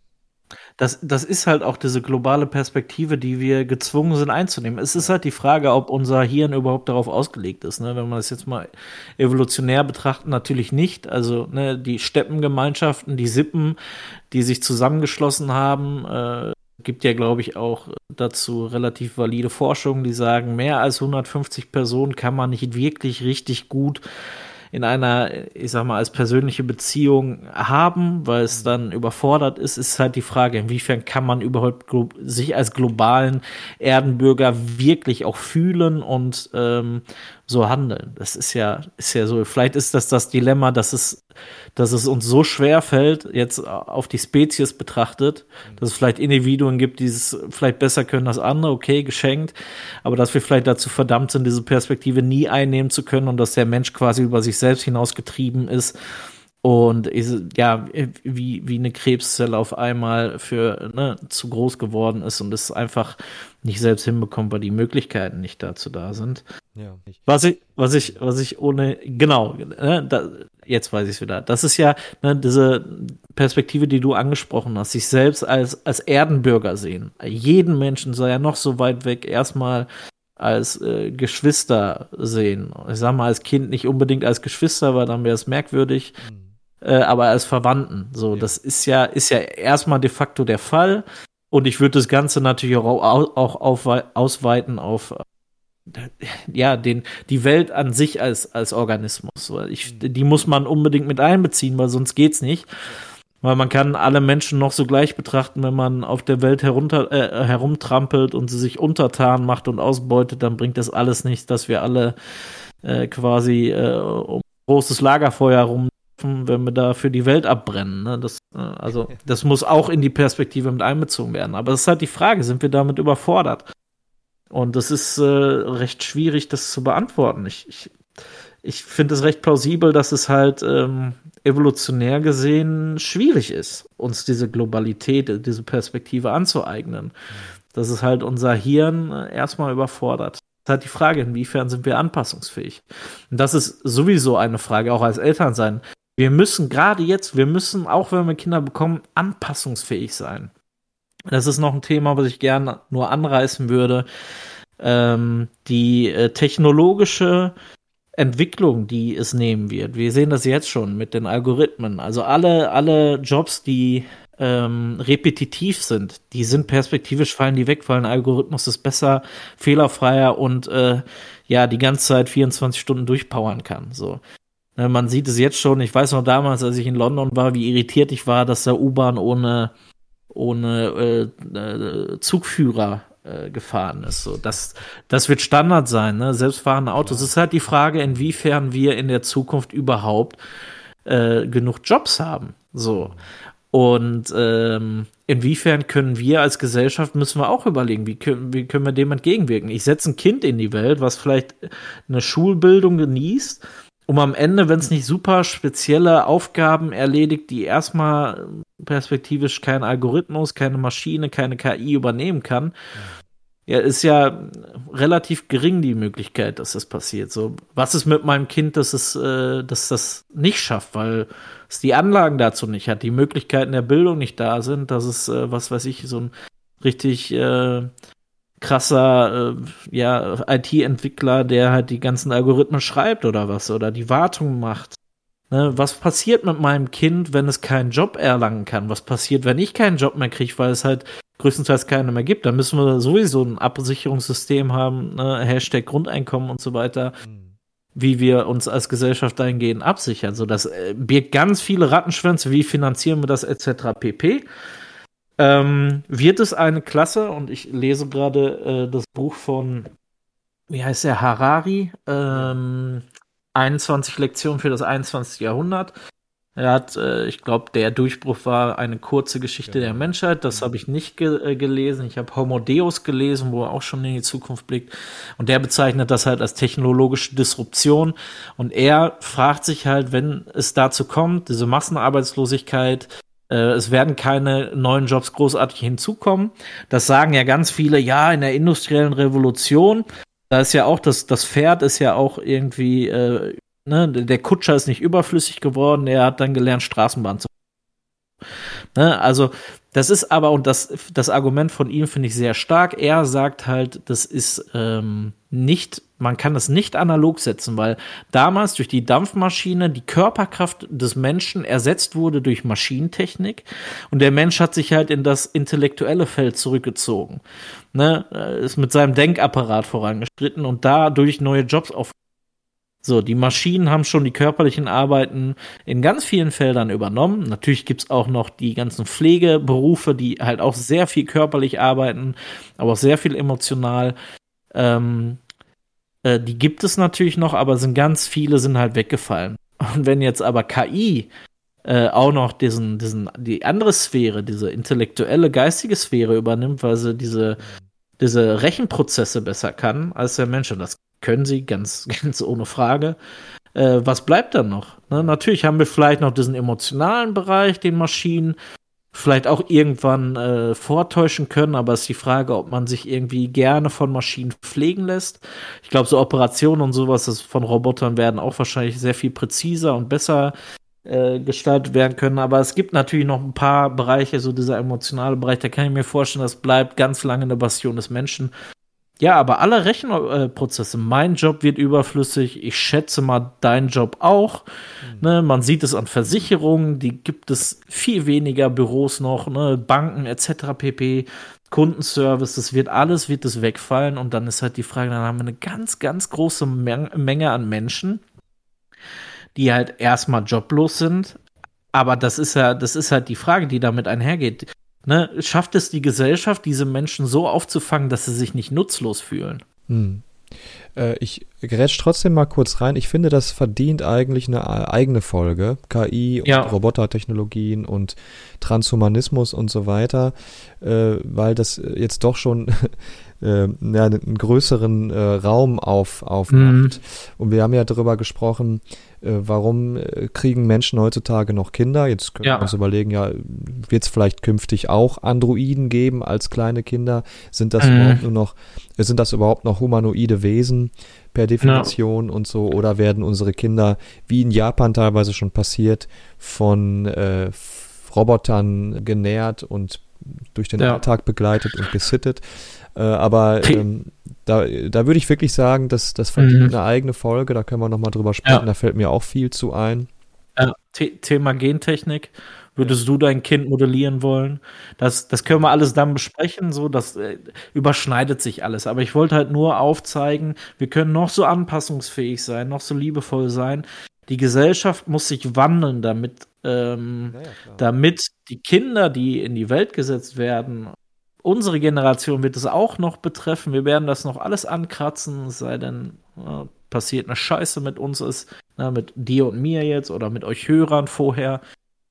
Das, das ist halt auch diese globale Perspektive, die wir gezwungen sind einzunehmen. Es ist halt die Frage, ob unser Hirn überhaupt darauf ausgelegt ist. Ne? Wenn man das jetzt mal evolutionär betrachtet, natürlich nicht. Also ne, die Steppengemeinschaften, die Sippen, die sich zusammengeschlossen haben, äh, gibt ja, glaube ich, auch dazu relativ valide Forschungen, die sagen, mehr als hundertfünfzig Personen kann man nicht wirklich richtig gut in einer, ich sag mal, als persönliche Beziehung haben, weil es dann überfordert ist, ist halt die Frage, inwiefern kann man überhaupt glo- sich als globalen Erdenbürger wirklich auch fühlen und ähm, so handeln. Das ist ja, ist ja so. Vielleicht ist das das Dilemma, dass es, dass es uns so schwer fällt, jetzt auf die Spezies betrachtet, dass es vielleicht Individuen gibt, die es vielleicht besser können als andere, okay, geschenkt, aber dass wir vielleicht dazu verdammt sind, diese Perspektive nie einnehmen zu können und dass der Mensch quasi über sich selbst hinausgetrieben ist und ist, ja, wie, wie eine Krebszelle auf einmal für, ne, zu groß geworden ist und es einfach nicht selbst hinbekommt, weil die Möglichkeiten nicht dazu da sind. Ja, ich. Was ich, was ich, was ich ohne, genau, ne, da, jetzt weiß ich es wieder. Das ist ja ne, diese Perspektive, die du angesprochen hast, sich selbst als, als Erdenbürger sehen. Jeden Menschen sei ja noch so weit weg, erstmal als äh, Geschwister sehen. Ich sag mal, als Kind nicht unbedingt als Geschwister, weil dann wäre es merkwürdig, Mhm. äh, aber als Verwandten. So, Ja. das ist ja, ist ja erstmal de facto der Fall. Und ich würde das Ganze natürlich auch, auch aufwei- ausweiten auf ja, den, die Welt an sich als, als Organismus. Weil ich, die muss man unbedingt mit einbeziehen, weil sonst geht's nicht. Weil man kann alle Menschen noch so gleich betrachten, wenn man auf der Welt herunter, äh, herumtrampelt und sie sich untertan macht und ausbeutet, dann bringt das alles nichts, dass wir alle äh, quasi äh, um ein großes Lagerfeuer rumlaufen, wenn wir da für die Welt abbrennen. Ne? Das, äh, also, das muss auch in die Perspektive mit einbezogen werden. Aber es ist halt die Frage, sind wir damit überfordert? Und das ist äh, recht schwierig, das zu beantworten. Ich, ich, ich finde es recht plausibel, dass es halt ähm, evolutionär gesehen schwierig ist, uns diese Globalität, diese Perspektive anzueignen. Dass es halt unser Hirn äh, erstmal überfordert. Das ist halt die Frage, inwiefern sind wir anpassungsfähig? Und das ist sowieso eine Frage, auch als Eltern sein. Wir müssen gerade jetzt, wir müssen, auch wenn wir Kinder bekommen, anpassungsfähig sein. Das ist noch ein Thema, was ich gerne nur anreißen würde. Ähm, die äh, technologische Entwicklung, die es nehmen wird. Wir sehen das jetzt schon mit den Algorithmen. Also alle, alle Jobs, die ähm, repetitiv sind, die sind perspektivisch, fallen die weg, weil ein Algorithmus ist besser, fehlerfreier und äh, ja, die ganze Zeit vierundzwanzig Stunden durchpowern kann. So. Ne, man sieht es jetzt schon, ich weiß noch damals, als ich in London war, wie irritiert ich war, dass der U-Bahn ohne ohne äh, äh, Zugführer äh, gefahren ist. So, das, das wird Standard sein, ne? Selbstfahrende Autos. Es ist halt die Frage, inwiefern wir in der Zukunft überhaupt äh, genug Jobs haben. So. Und ähm, inwiefern können wir als Gesellschaft, müssen wir auch überlegen, wie können, wie können wir dem entgegenwirken? Ich setze ein Kind in die Welt, was vielleicht eine Schulbildung genießt, um am Ende, wenn es nicht super spezielle Aufgaben erledigt, die erstmal perspektivisch kein Algorithmus, keine Maschine, keine K I übernehmen kann, ja, ist ja relativ gering die Möglichkeit, dass das passiert. So, was ist mit meinem Kind, dass es, äh, dass das nicht schafft, weil es die Anlagen dazu nicht hat, die Möglichkeiten der Bildung nicht da sind, dass es, äh, was weiß ich, so ein richtig äh, krasser äh, ja, I T-Entwickler, der halt die ganzen Algorithmen schreibt oder was, oder die Wartung macht. Ne, was passiert mit meinem Kind, wenn es keinen Job erlangen kann? Was passiert, wenn ich keinen Job mehr kriege, weil es halt größtenteils keine mehr gibt? Dann müssen wir sowieso ein Absicherungssystem haben, ne? Hashtag Grundeinkommen und so weiter, Mhm. wie wir uns als Gesellschaft dahingehend absichern. So, das äh, birgt ganz viele Rattenschwänze, wie finanzieren wir das et cetera pp. Ähm, wird es eine Klasse, und ich lese gerade äh, das Buch von, wie heißt der, Harari, ähm, einundzwanzig Lektionen für das einundzwanzigste Jahrhundert. Er hat, äh, ich glaube, der Durchbruch war eine kurze Geschichte Genau. der Menschheit. Das habe ich nicht ge äh, gelesen. Ich habe Homo Deus gelesen, wo er auch schon in die Zukunft blickt. Und der bezeichnet das halt als technologische Disruption. Und er fragt sich halt, wenn es dazu kommt, diese Massenarbeitslosigkeit, äh, es werden keine neuen Jobs großartig hinzukommen. Das sagen ja ganz viele, ja, in der industriellen Revolution, da ist ja auch, das, das Pferd ist ja auch irgendwie, äh, ne, der Kutscher ist nicht überflüssig geworden, er hat dann gelernt, Straßenbahn zu fahren. Ne, also Das ist aber, und das, das Argument von ihm finde ich sehr stark, er sagt halt, das ist ähm, nicht, man kann es nicht analog setzen, weil damals durch die Dampfmaschine die Körperkraft des Menschen ersetzt wurde durch Maschinentechnik und der Mensch hat sich halt in das intellektuelle Feld zurückgezogen, ne, ist mit seinem Denkapparat vorangeschritten und dadurch neue Jobs auf. So, die Maschinen haben schon die körperlichen Arbeiten in ganz vielen Feldern übernommen. Natürlich gibt's auch noch die ganzen Pflegeberufe, die halt auch sehr viel körperlich arbeiten, aber auch sehr viel emotional. Ähm, äh, die gibt es natürlich noch, aber sind ganz viele sind halt weggefallen. Und wenn jetzt aber K I äh, auch noch diesen, diesen, die andere Sphäre, diese intellektuelle, geistige Sphäre übernimmt, weil sie diese, diese Rechenprozesse besser kann als der Mensch, und das können sie, ganz, ganz ohne Frage. Äh, was bleibt dann noch? Ne? Natürlich haben wir vielleicht noch diesen emotionalen Bereich, den Maschinen vielleicht auch irgendwann äh, vortäuschen können, aber es ist die Frage, ob man sich irgendwie gerne von Maschinen pflegen lässt. Ich glaube, so Operationen und sowas das von Robotern werden auch wahrscheinlich sehr viel präziser und besser äh, gestaltet werden können, aber es gibt natürlich noch ein paar Bereiche, so dieser emotionale Bereich, da kann ich mir vorstellen, das bleibt ganz lange eine Bastion des Menschen. Ja, aber alle Rechenprozesse, mein Job wird überflüssig, ich schätze mal dein Job auch. Mhm. Ne, man sieht es an Versicherungen, die gibt es viel weniger Büros noch, ne, Banken et cetera pp, Kundenservice, das wird alles, wird es wegfallen und dann ist halt die Frage, dann haben wir eine ganz, ganz große Men- Menge an Menschen, die halt erstmal joblos sind, aber das ist ja, das ist halt die Frage, die damit einhergeht. Ne, schafft es die Gesellschaft, diese Menschen so aufzufangen, dass sie sich nicht nutzlos fühlen? Hm. Äh, ich grätsch trotzdem mal kurz rein. Ich finde, das verdient eigentlich eine eigene Folge. K I und ja. Robotertechnologien und Transhumanismus und so weiter, äh, weil das jetzt doch schon äh, ja, einen größeren äh, Raum auf, aufmacht. Mhm. Und wir haben ja darüber gesprochen, äh, warum äh, kriegen Menschen heutzutage noch Kinder? Jetzt können ja. wir uns überlegen, ja, wird es vielleicht künftig auch Androiden geben als kleine Kinder? Sind das mhm. überhaupt nur noch, sind das überhaupt noch humanoide Wesen per Definition ja. und so? Oder werden unsere Kinder, wie in Japan teilweise schon passiert, von äh, Robotern genährt und durch den ja. Alltag begleitet und gesittet? Äh, aber ähm, da, da würde ich wirklich sagen, dass das verdient mhm. eine eigene Folge, da können wir nochmal drüber sprechen, ja. da fällt mir auch viel zu ein. Ja, The- Thema Gentechnik, würdest du dein Kind modellieren wollen? Das, das können wir alles dann besprechen, so, das äh, überschneidet sich alles, aber ich wollte halt nur aufzeigen, wir können noch so anpassungsfähig sein, noch so liebevoll sein, die Gesellschaft muss sich wandeln, damit, ähm, ja, ja, damit die Kinder, die in die Welt gesetzt werden, unsere Generation wird es auch noch betreffen. Wir werden das noch alles ankratzen, es sei denn, äh, passiert eine Scheiße mit uns ist, na, mit dir und mir jetzt oder mit euch Hörern vorher.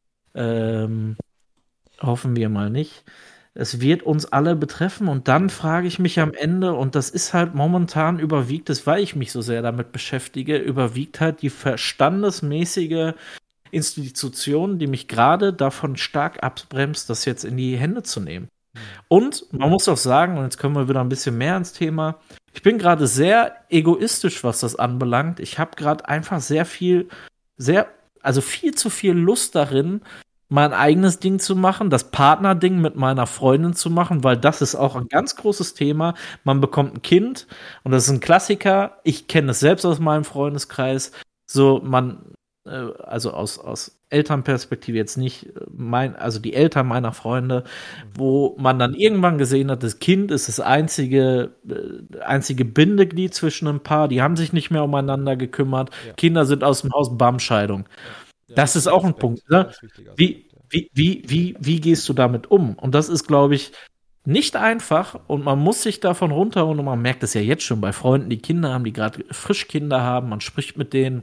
Ähm, hoffen wir mal nicht. Es wird uns alle betreffen und dann frage ich mich am Ende, und das ist halt momentan überwiegt es, weil ich mich so sehr damit beschäftige, überwiegt halt die verstandesmäßige Institution, die mich gerade davon stark abbremst, das jetzt in die Hände zu nehmen. Und man muss auch sagen, und jetzt kommen wir wieder ein bisschen mehr ins Thema, ich bin gerade sehr egoistisch, was das anbelangt. Ich habe gerade einfach sehr viel, sehr, also viel zu viel Lust darin, mein eigenes Ding zu machen, das Partnerding mit meiner Freundin zu machen, weil das ist auch ein ganz großes Thema. Man bekommt ein Kind und das ist ein Klassiker. Ich kenne es selbst aus meinem Freundeskreis. So, man, äh, also aus, aus Elternperspektive jetzt nicht, mein, also die Eltern meiner Freunde, wo man dann irgendwann gesehen hat, das Kind ist das einzige, äh, einzige Bindeglied zwischen einem Paar, die haben sich nicht mehr umeinander gekümmert, ja. Kinder sind aus dem Haus, Bam-Scheidung. Ja, das, das ist auch ein Aspekt, Punkt. Ne? Wie, wie, wie, wie, wie gehst du damit um? Und das ist, glaube ich, nicht einfach und man muss sich davon runterholen und man merkt es ja jetzt schon bei Freunden, die Kinder haben, die gerade frisch Kinder haben, man spricht mit denen.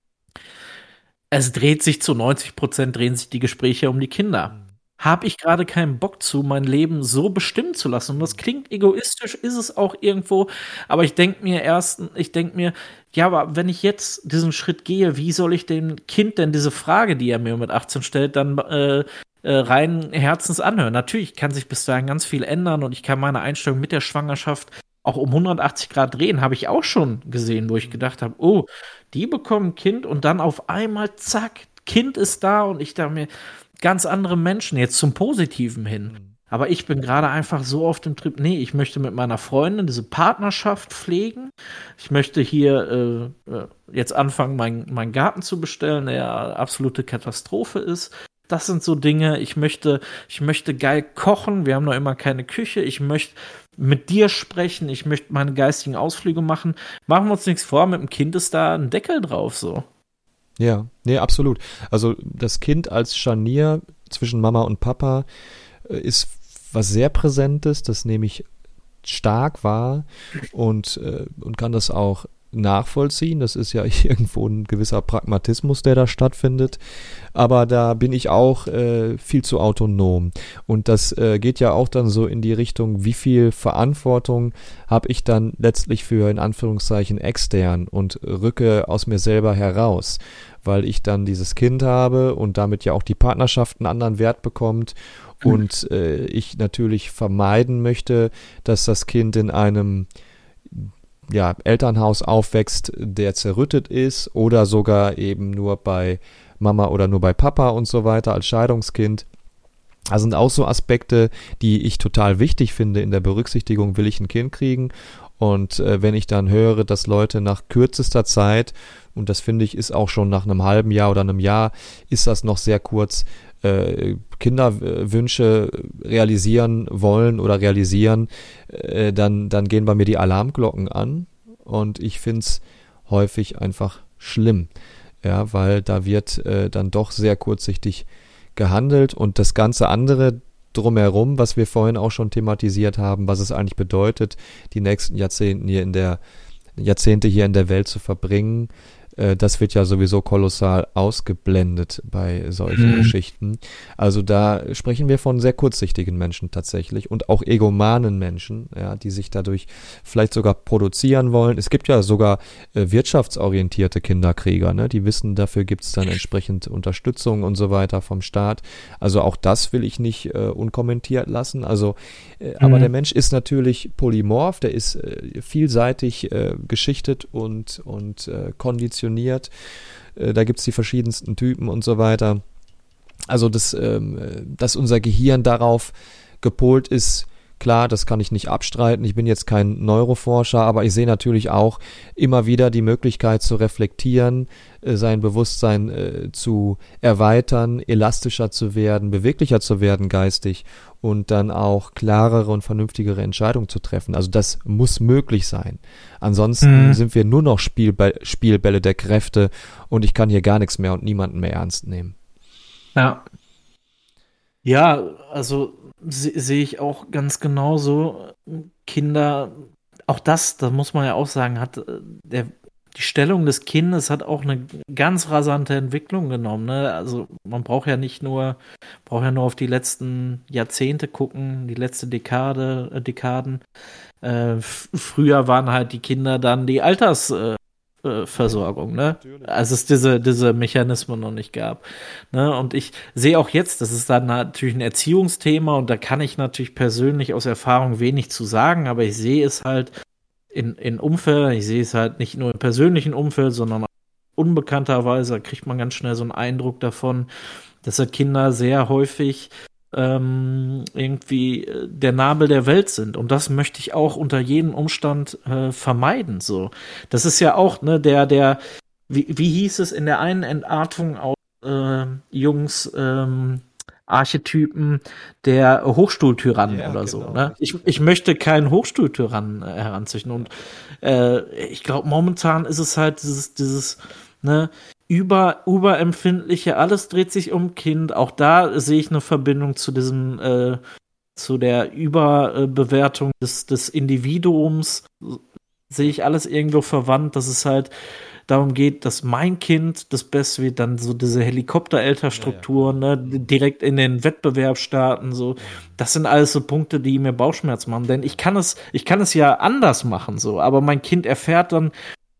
Es dreht sich zu neunzig Prozent drehen sich die Gespräche um die Kinder. Habe ich gerade keinen Bock zu, mein Leben so bestimmen zu lassen. Und das klingt egoistisch, ist es auch irgendwo. Aber ich denke mir erst, ich denke mir, ja, aber wenn ich jetzt diesen Schritt gehe, wie soll ich dem Kind denn diese Frage, die er mir mit achtzehn stellt, dann äh, äh, rein herzens anhören? Natürlich kann sich bis dahin ganz viel ändern und ich kann meine Einstellung mit der Schwangerschaft auch um hundertachtzig Grad drehen, habe ich auch schon gesehen, wo ich gedacht habe, oh, die bekommen ein Kind und dann auf einmal, zack, Kind ist da und ich dachte mir, ganz andere Menschen, jetzt zum Positiven hin. Aber ich bin gerade einfach so auf dem Trip, nee, ich möchte mit meiner Freundin diese Partnerschaft pflegen. Ich möchte hier äh, jetzt anfangen, meinen mein Garten zu bestellen, der absolute Katastrophe ist. Das sind so Dinge, ich möchte, ich möchte geil kochen, wir haben noch immer keine Küche, ich möchte mit dir sprechen, ich möchte meine geistigen Ausflüge machen. Machen wir uns nichts vor, mit dem Kind ist da ein Deckel drauf, so. Ja, nee, absolut. Also das Kind als Scharnier zwischen Mama und Papa äh, ist was sehr Präsentes, das nehme ich stark wahr und, äh, und kann das auch nachvollziehen. Das ist ja irgendwo ein gewisser Pragmatismus, der da stattfindet. Aber da bin ich auch äh, viel zu autonom. Und das äh, geht ja auch dann so in die Richtung, wie viel Verantwortung habe ich dann letztlich für, in Anführungszeichen, extern und rücke aus mir selber heraus, weil ich dann dieses Kind habe und damit ja auch die Partnerschaft einen anderen Wert bekommt. Und äh, ich natürlich vermeiden möchte, dass das Kind in einem ja, Elternhaus aufwächst, der zerrüttet ist oder sogar eben nur bei Mama oder nur bei Papa und so weiter als Scheidungskind. Das sind auch so Aspekte, die ich total wichtig finde in der Berücksichtigung, will ich ein Kind kriegen? Und äh, wenn ich dann höre, dass Leute nach kürzester Zeit, und das finde ich ist auch schon nach einem halben Jahr oder einem Jahr, ist das noch sehr kurz, äh, Kinderwünsche realisieren wollen oder realisieren, äh, dann, dann gehen bei mir die Alarmglocken an und ich finde es häufig einfach schlimm, ja, weil da wird äh, dann doch sehr kurzsichtig gehandelt und das ganze andere drumherum, was wir vorhin auch schon thematisiert haben, was es eigentlich bedeutet, die nächsten Jahrzehnte hier in der Jahrzehnte hier in der Welt zu verbringen, das wird ja sowieso kolossal ausgeblendet bei solchen mhm. Geschichten. Also da sprechen wir von sehr kurzsichtigen Menschen tatsächlich und auch egomanen Menschen, ja, die sich dadurch vielleicht sogar produzieren wollen. Es gibt ja sogar äh, wirtschaftsorientierte Kinderkrieger, ne? Die wissen, dafür gibt es dann entsprechend Unterstützung und so weiter vom Staat. Also auch das will ich nicht äh, unkommentiert lassen. Also, äh, mhm. aber der Mensch ist natürlich polymorph, der ist äh, vielseitig äh, geschichtet und, und äh, konditioniert. Da gibt es die verschiedensten Typen und so weiter. Also, dass, ähm, dass unser Gehirn darauf gepolt ist, klar, das kann ich nicht abstreiten. Ich bin jetzt kein Neuroforscher, aber ich sehe natürlich auch immer wieder die Möglichkeit zu reflektieren, äh, sein Bewusstsein äh, zu erweitern, elastischer zu werden, beweglicher zu werden geistig und dann auch klarere und vernünftigere Entscheidungen zu treffen. Also das muss möglich sein. Ansonsten mhm. sind wir nur noch Spielbe- Spielbälle der Kräfte und ich kann hier gar nichts mehr und niemanden mehr ernst nehmen. Ja. Ja, also se- sehe ich auch ganz genauso. Kinder, auch das, da muss man ja auch sagen, hat äh, der die Stellung des Kindes hat auch eine ganz rasante Entwicklung genommen. Ne? Also man braucht ja nicht nur, braucht ja nur auf die letzten Jahrzehnte gucken, die letzte Dekade, äh, Dekaden. Äh, f- früher waren halt die Kinder dann die Altersversorgung, äh, äh, Versorgung, ne? Als es diese, diese Mechanismen noch nicht gab. Ne? Und ich sehe auch jetzt, das ist dann natürlich ein Erziehungsthema und da kann ich natürlich persönlich aus Erfahrung wenig zu sagen, aber ich sehe es halt in, in Umfeld, ich sehe es halt nicht nur im persönlichen Umfeld, sondern auch unbekannterweise, da kriegt man ganz schnell so einen Eindruck davon, dass halt Kinder sehr häufig ähm, irgendwie äh, der Nabel der Welt sind. Und das möchte ich auch unter jedem Umstand äh, vermeiden. So, das ist ja auch, ne, der, der, wie, wie hieß es in der einen Entartung aus äh, Jungs, ähm, Archetypen der Hochstuhltyrannen Ja, oder genau. so. Ne? Ich, ich möchte keinen Hochstuhltyrannen äh, heranzüchten. Und äh, ich glaube, momentan ist es halt dieses, dieses ne, über, überempfindliche, alles dreht sich um Kind. Auch da sehe ich eine Verbindung zu diesem, äh, zu der Überbewertung des, des Individuums. Sehe ich alles irgendwo verwandt, dass es halt darum geht, dass mein Kind das Beste wird, dann so diese Helikopterelternstrukturen, ja, ja. ne, direkt in den Wettbewerb starten, so. Das sind alles so Punkte, die mir Bauchschmerz machen, denn ich kann es, ich kann es ja anders machen, so, aber mein Kind erfährt dann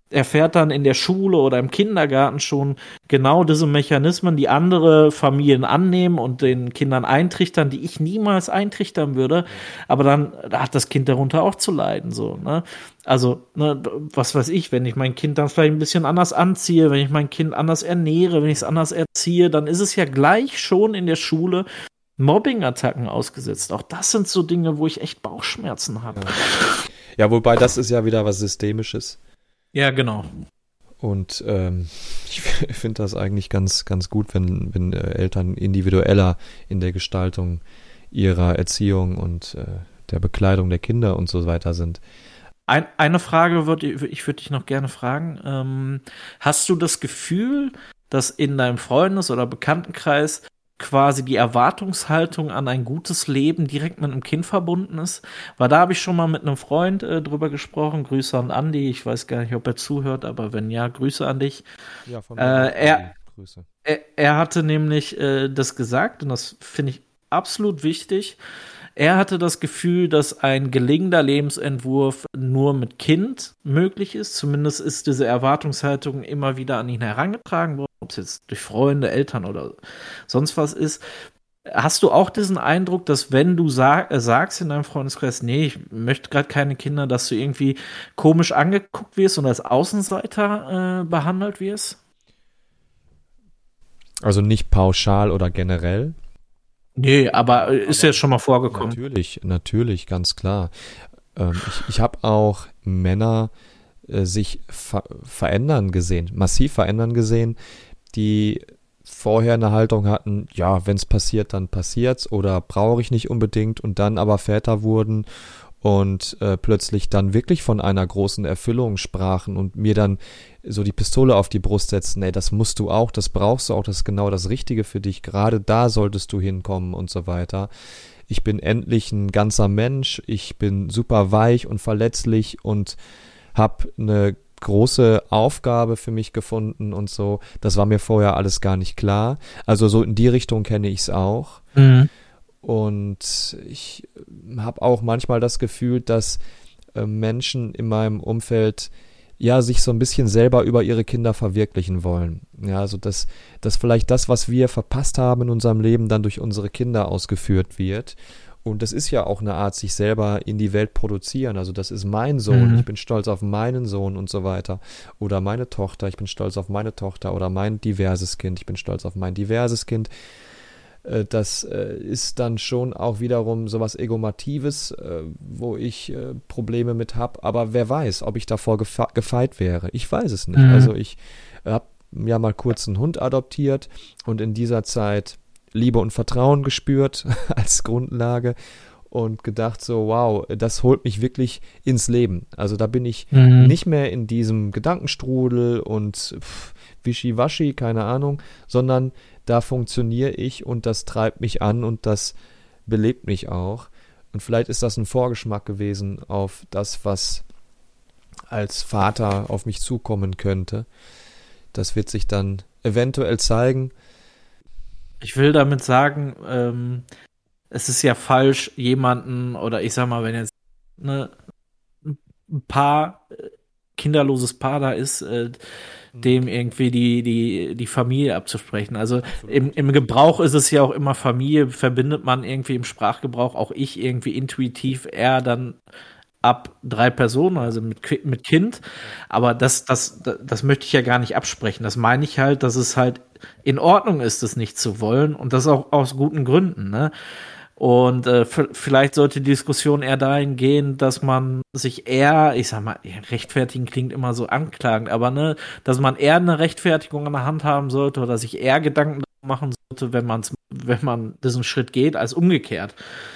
erfährt dann in der Schule oder im Kindergarten schon genau diese Mechanismen, die andere Familien annehmen und den Kindern eintrichtern, die ich niemals eintrichtern würde. Aber dann hat das Kind darunter auch zu leiden, so, ne? Also, ne, was weiß ich, wenn ich mein Kind dann vielleicht ein bisschen anders anziehe, wenn ich mein Kind anders ernähre, wenn ich es anders erziehe, dann ist es ja gleich schon in der Schule Mobbing-Attacken ausgesetzt. Auch das sind so Dinge, wo ich echt Bauchschmerzen habe. Ja. Ja, wobei das ist ja wieder was Systemisches. Ja, genau. Und ähm, ich finde das eigentlich ganz, ganz gut, wenn, wenn äh, Eltern individueller in der Gestaltung ihrer Erziehung und äh, der Bekleidung der Kinder und so weiter sind. Ein, eine Frage würde ich würde dich noch gerne fragen. Ähm, hast du das Gefühl, dass in deinem Freundes- oder Bekanntenkreis quasi die Erwartungshaltung an ein gutes Leben direkt mit einem Kind verbunden ist? Weil da habe ich schon mal mit einem Freund äh, drüber gesprochen. Grüße an Andi. Ich weiß gar nicht, ob er zuhört, aber wenn ja, Grüße an dich. Ja, von mir. Äh, er, Grüße. Er, er hatte nämlich äh, das gesagt, und das finde ich absolut wichtig. Er hatte das Gefühl, dass ein gelingender Lebensentwurf nur mit Kind möglich ist. Zumindest ist diese Erwartungshaltung immer wieder an ihn herangetragen worden, ob es jetzt durch Freunde, Eltern oder sonst was ist. Hast du auch diesen Eindruck, dass wenn du sag, äh, sagst in deinem Freundeskreis, nee, ich möchte gerade keine Kinder, dass du irgendwie komisch angeguckt wirst und als Außenseiter äh, behandelt wirst? Also nicht pauschal oder generell? Nee, aber ist aber ja schon mal vorgekommen. Natürlich, natürlich, ganz klar. Ähm, ich ich habe auch Männer äh, sich ver verändern gesehen, massiv verändern gesehen, die vorher eine Haltung hatten, ja, wenn es passiert, dann passiert's oder brauche ich nicht unbedingt und dann aber Väter wurden und äh, plötzlich dann wirklich von einer großen Erfüllung sprachen und mir dann so die Pistole auf die Brust setzen, ey, das musst du auch, das brauchst du auch, das ist genau das Richtige für dich, gerade da solltest du hinkommen und so weiter. Ich bin endlich ein ganzer Mensch, ich bin super weich und verletzlich und habe eine große Aufgabe für mich gefunden und so. Das war mir vorher alles gar nicht klar. Also so in die Richtung kenne ich es auch. Mhm. Und ich habe auch manchmal das Gefühl, dass äh, Menschen in meinem Umfeld ja sich so ein bisschen selber über ihre Kinder verwirklichen wollen. Ja, also dass, dass vielleicht das, was wir verpasst haben in unserem Leben, dann durch unsere Kinder ausgeführt wird. Und das ist ja auch eine Art, sich selber in die Welt produzieren. Also das ist mein Sohn, Mhm. ich bin stolz auf meinen Sohn und so weiter. Oder meine Tochter, ich bin stolz auf meine Tochter. Oder mein diverses Kind, ich bin stolz auf mein diverses Kind. Das ist dann schon auch wiederum sowas Egomatives, wo ich Probleme mit habe. Aber wer weiß, ob ich davor gefe- gefeit wäre. Ich weiß es nicht. Mhm. Also ich habe ja mal kurz einen Hund adoptiert und in dieser Zeit Liebe und Vertrauen gespürt als Grundlage und gedacht so, wow, das holt mich wirklich ins Leben. Also da bin ich Mhm. nicht mehr in diesem Gedankenstrudel und pff, Wischiwaschi, keine Ahnung, sondern da funktioniere ich und das treibt mich an und das belebt mich auch. Und vielleicht ist das ein Vorgeschmack gewesen auf das, was als Vater auf mich zukommen könnte. Das wird sich dann eventuell zeigen. Ich will damit sagen, ähm, es ist ja falsch, jemanden, oder ich sag mal, wenn jetzt ne, ein Paar, äh, kinderloses Paar da ist, äh, dem irgendwie die, die, die Familie abzusprechen. Also im, im Gebrauch ist es ja auch immer Familie, verbindet man irgendwie im Sprachgebrauch, auch ich irgendwie intuitiv eher dann ab drei Personen, also mit, Ki- mit Kind. Aber das, das, das, das möchte ich ja gar nicht absprechen. Das meine ich halt, dass es halt in Ordnung ist, es nicht zu wollen und das auch aus guten Gründen, ne? Und äh, v- vielleicht sollte die Diskussion eher dahin gehen, dass man sich eher, ich sag mal, ja, rechtfertigen klingt immer so anklagend, aber ne, dass man eher eine Rechtfertigung an der Hand haben sollte oder sich eher Gedanken machen sollte, wenn man's, wenn man diesen Schritt geht, als umgekehrt.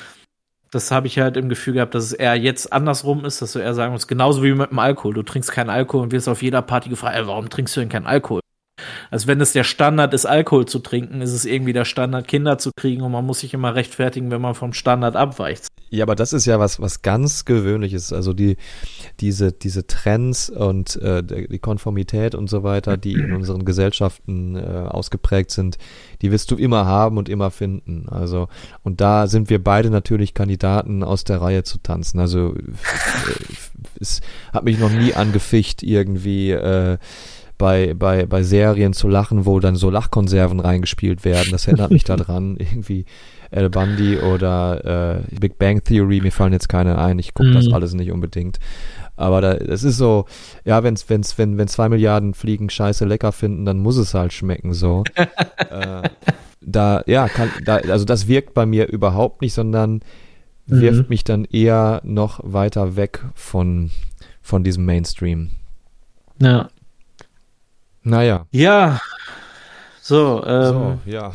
Das habe ich halt im Gefühl gehabt, dass es eher jetzt andersrum ist, dass du eher sagen musst, genauso wie mit dem Alkohol. Du trinkst keinen Alkohol und wirst auf jeder Party gefragt, ey, warum trinkst du denn keinen Alkohol? Also wenn es der Standard ist, Alkohol zu trinken, ist es irgendwie der Standard, Kinder zu kriegen und man muss sich immer rechtfertigen, wenn man vom Standard abweicht. Ja, aber das ist ja was, was ganz Gewöhnliches. Also die, diese, diese Trends und äh, die Konformität und so weiter, die in unseren Gesellschaften äh, ausgeprägt sind, die wirst du immer haben und immer finden. Also, und da sind wir beide natürlich Kandidaten, aus der Reihe zu tanzen. Also äh, es hat mich noch nie angeficht, irgendwie äh, bei, bei, bei Serien zu lachen, wo dann so Lachkonserven reingespielt werden. Das erinnert mich daran. Irgendwie Al Bundy oder äh, Big Bang Theory, mir fallen jetzt keine ein. Ich gucke mhm. das alles nicht unbedingt. Aber da, das ist so, ja, wenn's, wenn's, wenn, wenn zwei Milliarden Fliegen Scheiße lecker finden, dann muss es halt schmecken, so. äh, da, ja, kann, da, also das wirkt bei mir überhaupt nicht, sondern wirft mhm. mich dann eher noch weiter weg von, von diesem Mainstream. Ja. Naja. Ja. So, ähm. So, ja.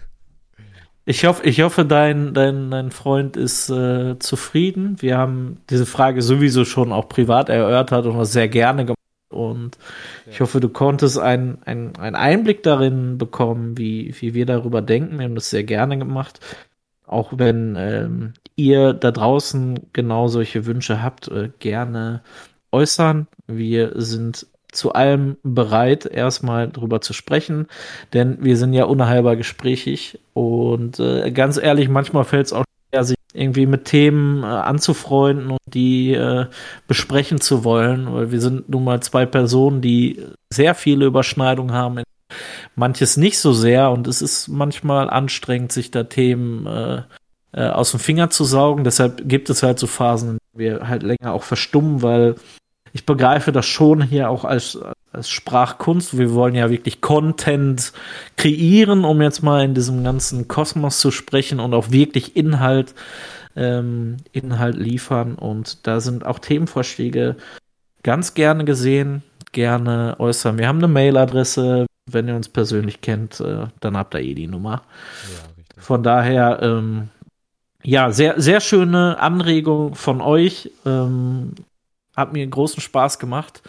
Ich hoffe, ich hoffe, dein, dein, dein Freund ist äh, zufrieden. Wir haben diese Frage sowieso schon auch privat erörtert und das sehr gerne gemacht. Und ja. ich hoffe, du konntest einen ein Einblick darin bekommen, wie, wie wir darüber denken. Wir haben das sehr gerne gemacht. Auch wenn ähm, ihr da draußen genau solche Wünsche habt, äh, gerne äußern. Wir sind zu allem bereit, erstmal drüber zu sprechen, denn wir sind ja unheilbar gesprächig und äh, ganz ehrlich, manchmal fällt es auch schwer, sich irgendwie mit Themen äh, anzufreunden und die äh, besprechen zu wollen, weil wir sind nun mal zwei Personen, die sehr viele Überschneidungen haben, manches nicht so sehr und es ist manchmal anstrengend, sich da Themen äh, äh, aus dem Finger zu saugen, deshalb gibt es halt so Phasen, in denen wir halt länger auch verstummen, weil ich begreife das schon hier auch als, als Sprachkunst. Wir wollen ja wirklich Content kreieren, um jetzt mal in diesem ganzen Kosmos zu sprechen und auch wirklich Inhalt, ähm, Inhalt liefern. Und da sind auch Themenvorschläge ganz gerne gesehen, gerne äußern. Wir haben eine Mailadresse. Wenn ihr uns persönlich kennt, äh, dann habt ihr eh die Nummer. Ja, richtig. Von daher, ähm, ja, sehr, sehr schöne Anregung von euch. Ähm, Hat mir großen Spaß gemacht.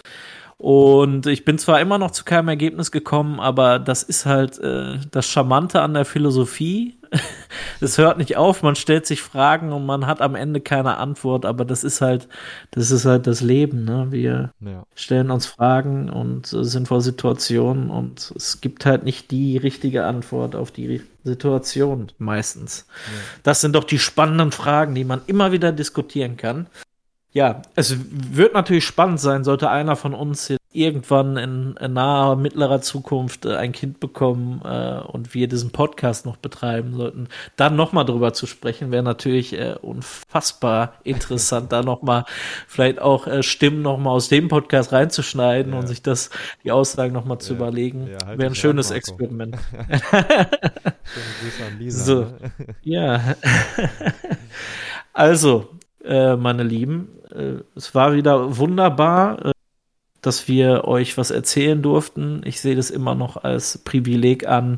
Und ich bin zwar immer noch zu keinem Ergebnis gekommen, aber das ist halt äh, das Charmante an der Philosophie. Es hört nicht auf, man stellt sich Fragen und man hat am Ende keine Antwort, aber das ist halt, das ist halt das Leben, ne? Wir ja. stellen uns Fragen und äh, sind vor Situationen und es gibt halt nicht die richtige Antwort auf die Situation meistens. Ja. Das sind doch die spannenden Fragen, die man immer wieder diskutieren kann. Ja, es wird natürlich spannend sein, sollte einer von uns jetzt irgendwann in, in naher, mittlerer Zukunft äh, ein Kind bekommen äh, und wir diesen Podcast noch betreiben sollten. Dann nochmal drüber zu sprechen, wäre natürlich äh, unfassbar interessant, da nochmal vielleicht auch äh, Stimmen nochmal aus dem Podcast reinzuschneiden ja. und sich das, die Aussagen nochmal zu ja. überlegen. Ja, halt wäre ein schönes an, Experiment. Schöne Grüße an Lisa. So, ne? Ja. Also, äh, meine Lieben, äh, es war wieder wunderbar, äh, dass wir euch was erzählen durften. Ich sehe das immer noch als Privileg an.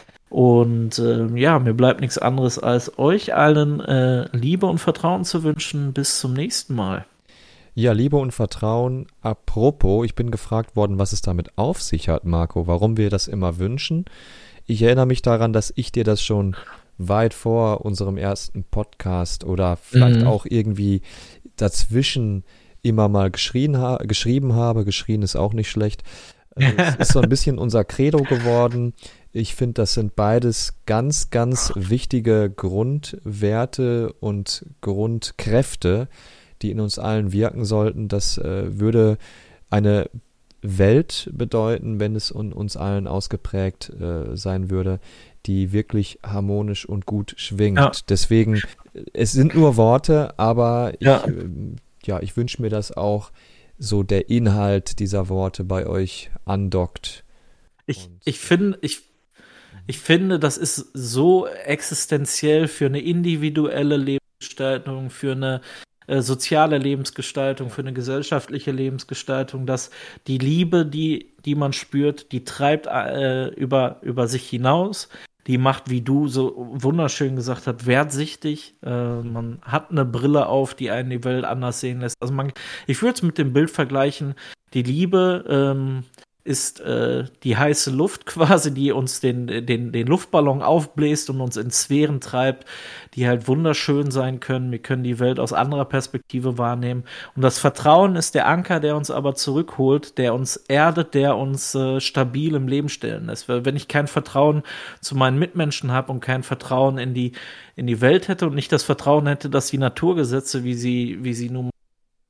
Und äh, ja, mir bleibt nichts anderes, als euch allen äh, Liebe und Vertrauen zu wünschen. Bis zum nächsten Mal. Ja, Liebe und Vertrauen. Apropos, ich bin gefragt worden, was es damit auf sich hat, Marco, warum wir das immer wünschen. Ich erinnere mich daran, dass ich dir das schon weit vor unserem ersten Podcast oder vielleicht mhm. auch irgendwie dazwischen immer mal geschrien ha- geschrieben habe. Geschrien ist auch nicht schlecht. Es ist so ein bisschen unser Credo geworden. Ich finde, das sind beides ganz, ganz wichtige Grundwerte und Grundkräfte, die in uns allen wirken sollten. Das äh, würde eine Welt bedeuten, wenn es un- uns allen ausgeprägt äh, sein würde, die wirklich harmonisch und gut schwingt. Ja. Deswegen, es sind nur Worte, aber ich, ja. äh, ja, ich wünsche mir, dass auch so der Inhalt dieser Worte bei euch andockt. Ich, ich finde, ich, ich finde, das ist so existenziell für eine individuelle Lebensgestaltung, für eine äh, soziale Lebensgestaltung, für eine gesellschaftliche Lebensgestaltung, dass die Liebe, die, die man spürt, die treibt äh, über, über sich hinaus. Die macht, wie du so wunderschön gesagt hast, wertsichtig. Äh, man hat eine Brille auf, die einen die Welt anders sehen lässt. Also man, ich würde es mit dem Bild vergleichen. Die Liebe ähm, ist äh, die heiße Luft quasi, die uns den, den, den Luftballon aufbläst und uns in Sphären treibt, die halt wunderschön sein können. Wir können die Welt aus anderer Perspektive wahrnehmen. Und das Vertrauen ist der Anker, der uns aber zurückholt, der uns erdet, der uns äh, stabil im Leben stellen lässt. Weil wenn ich kein Vertrauen zu meinen Mitmenschen habe und kein Vertrauen in die, in die Welt hätte und nicht das Vertrauen hätte, dass die Naturgesetze, wie sie, wie sie nun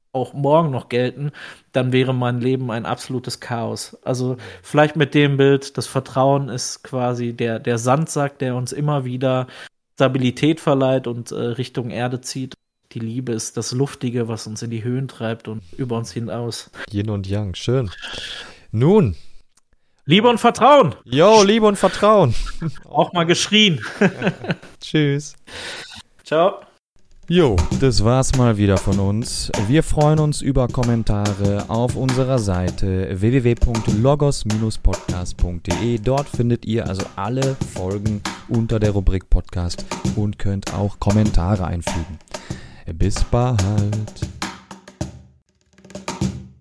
auch morgen noch gelten, dann wäre mein Leben ein absolutes Chaos. Also vielleicht mit dem Bild, das Vertrauen ist quasi der, der Sandsack, der uns immer wieder Stabilität verleiht und äh, Richtung Erde zieht. Die Liebe ist das Luftige, was uns in die Höhen treibt und über uns hinaus. Yin und Yang, schön. Nun. Liebe und Vertrauen. Jo, Liebe und Vertrauen. Auch mal geschrien. Tschüss. Ciao. Jo, das war's mal wieder von uns. Wir freuen uns über Kommentare auf unserer Seite w w w punkt logos Bindestrich podcast punkt de. Dort findet ihr also alle Folgen unter der Rubrik Podcast und könnt auch Kommentare einfügen. Bis bald.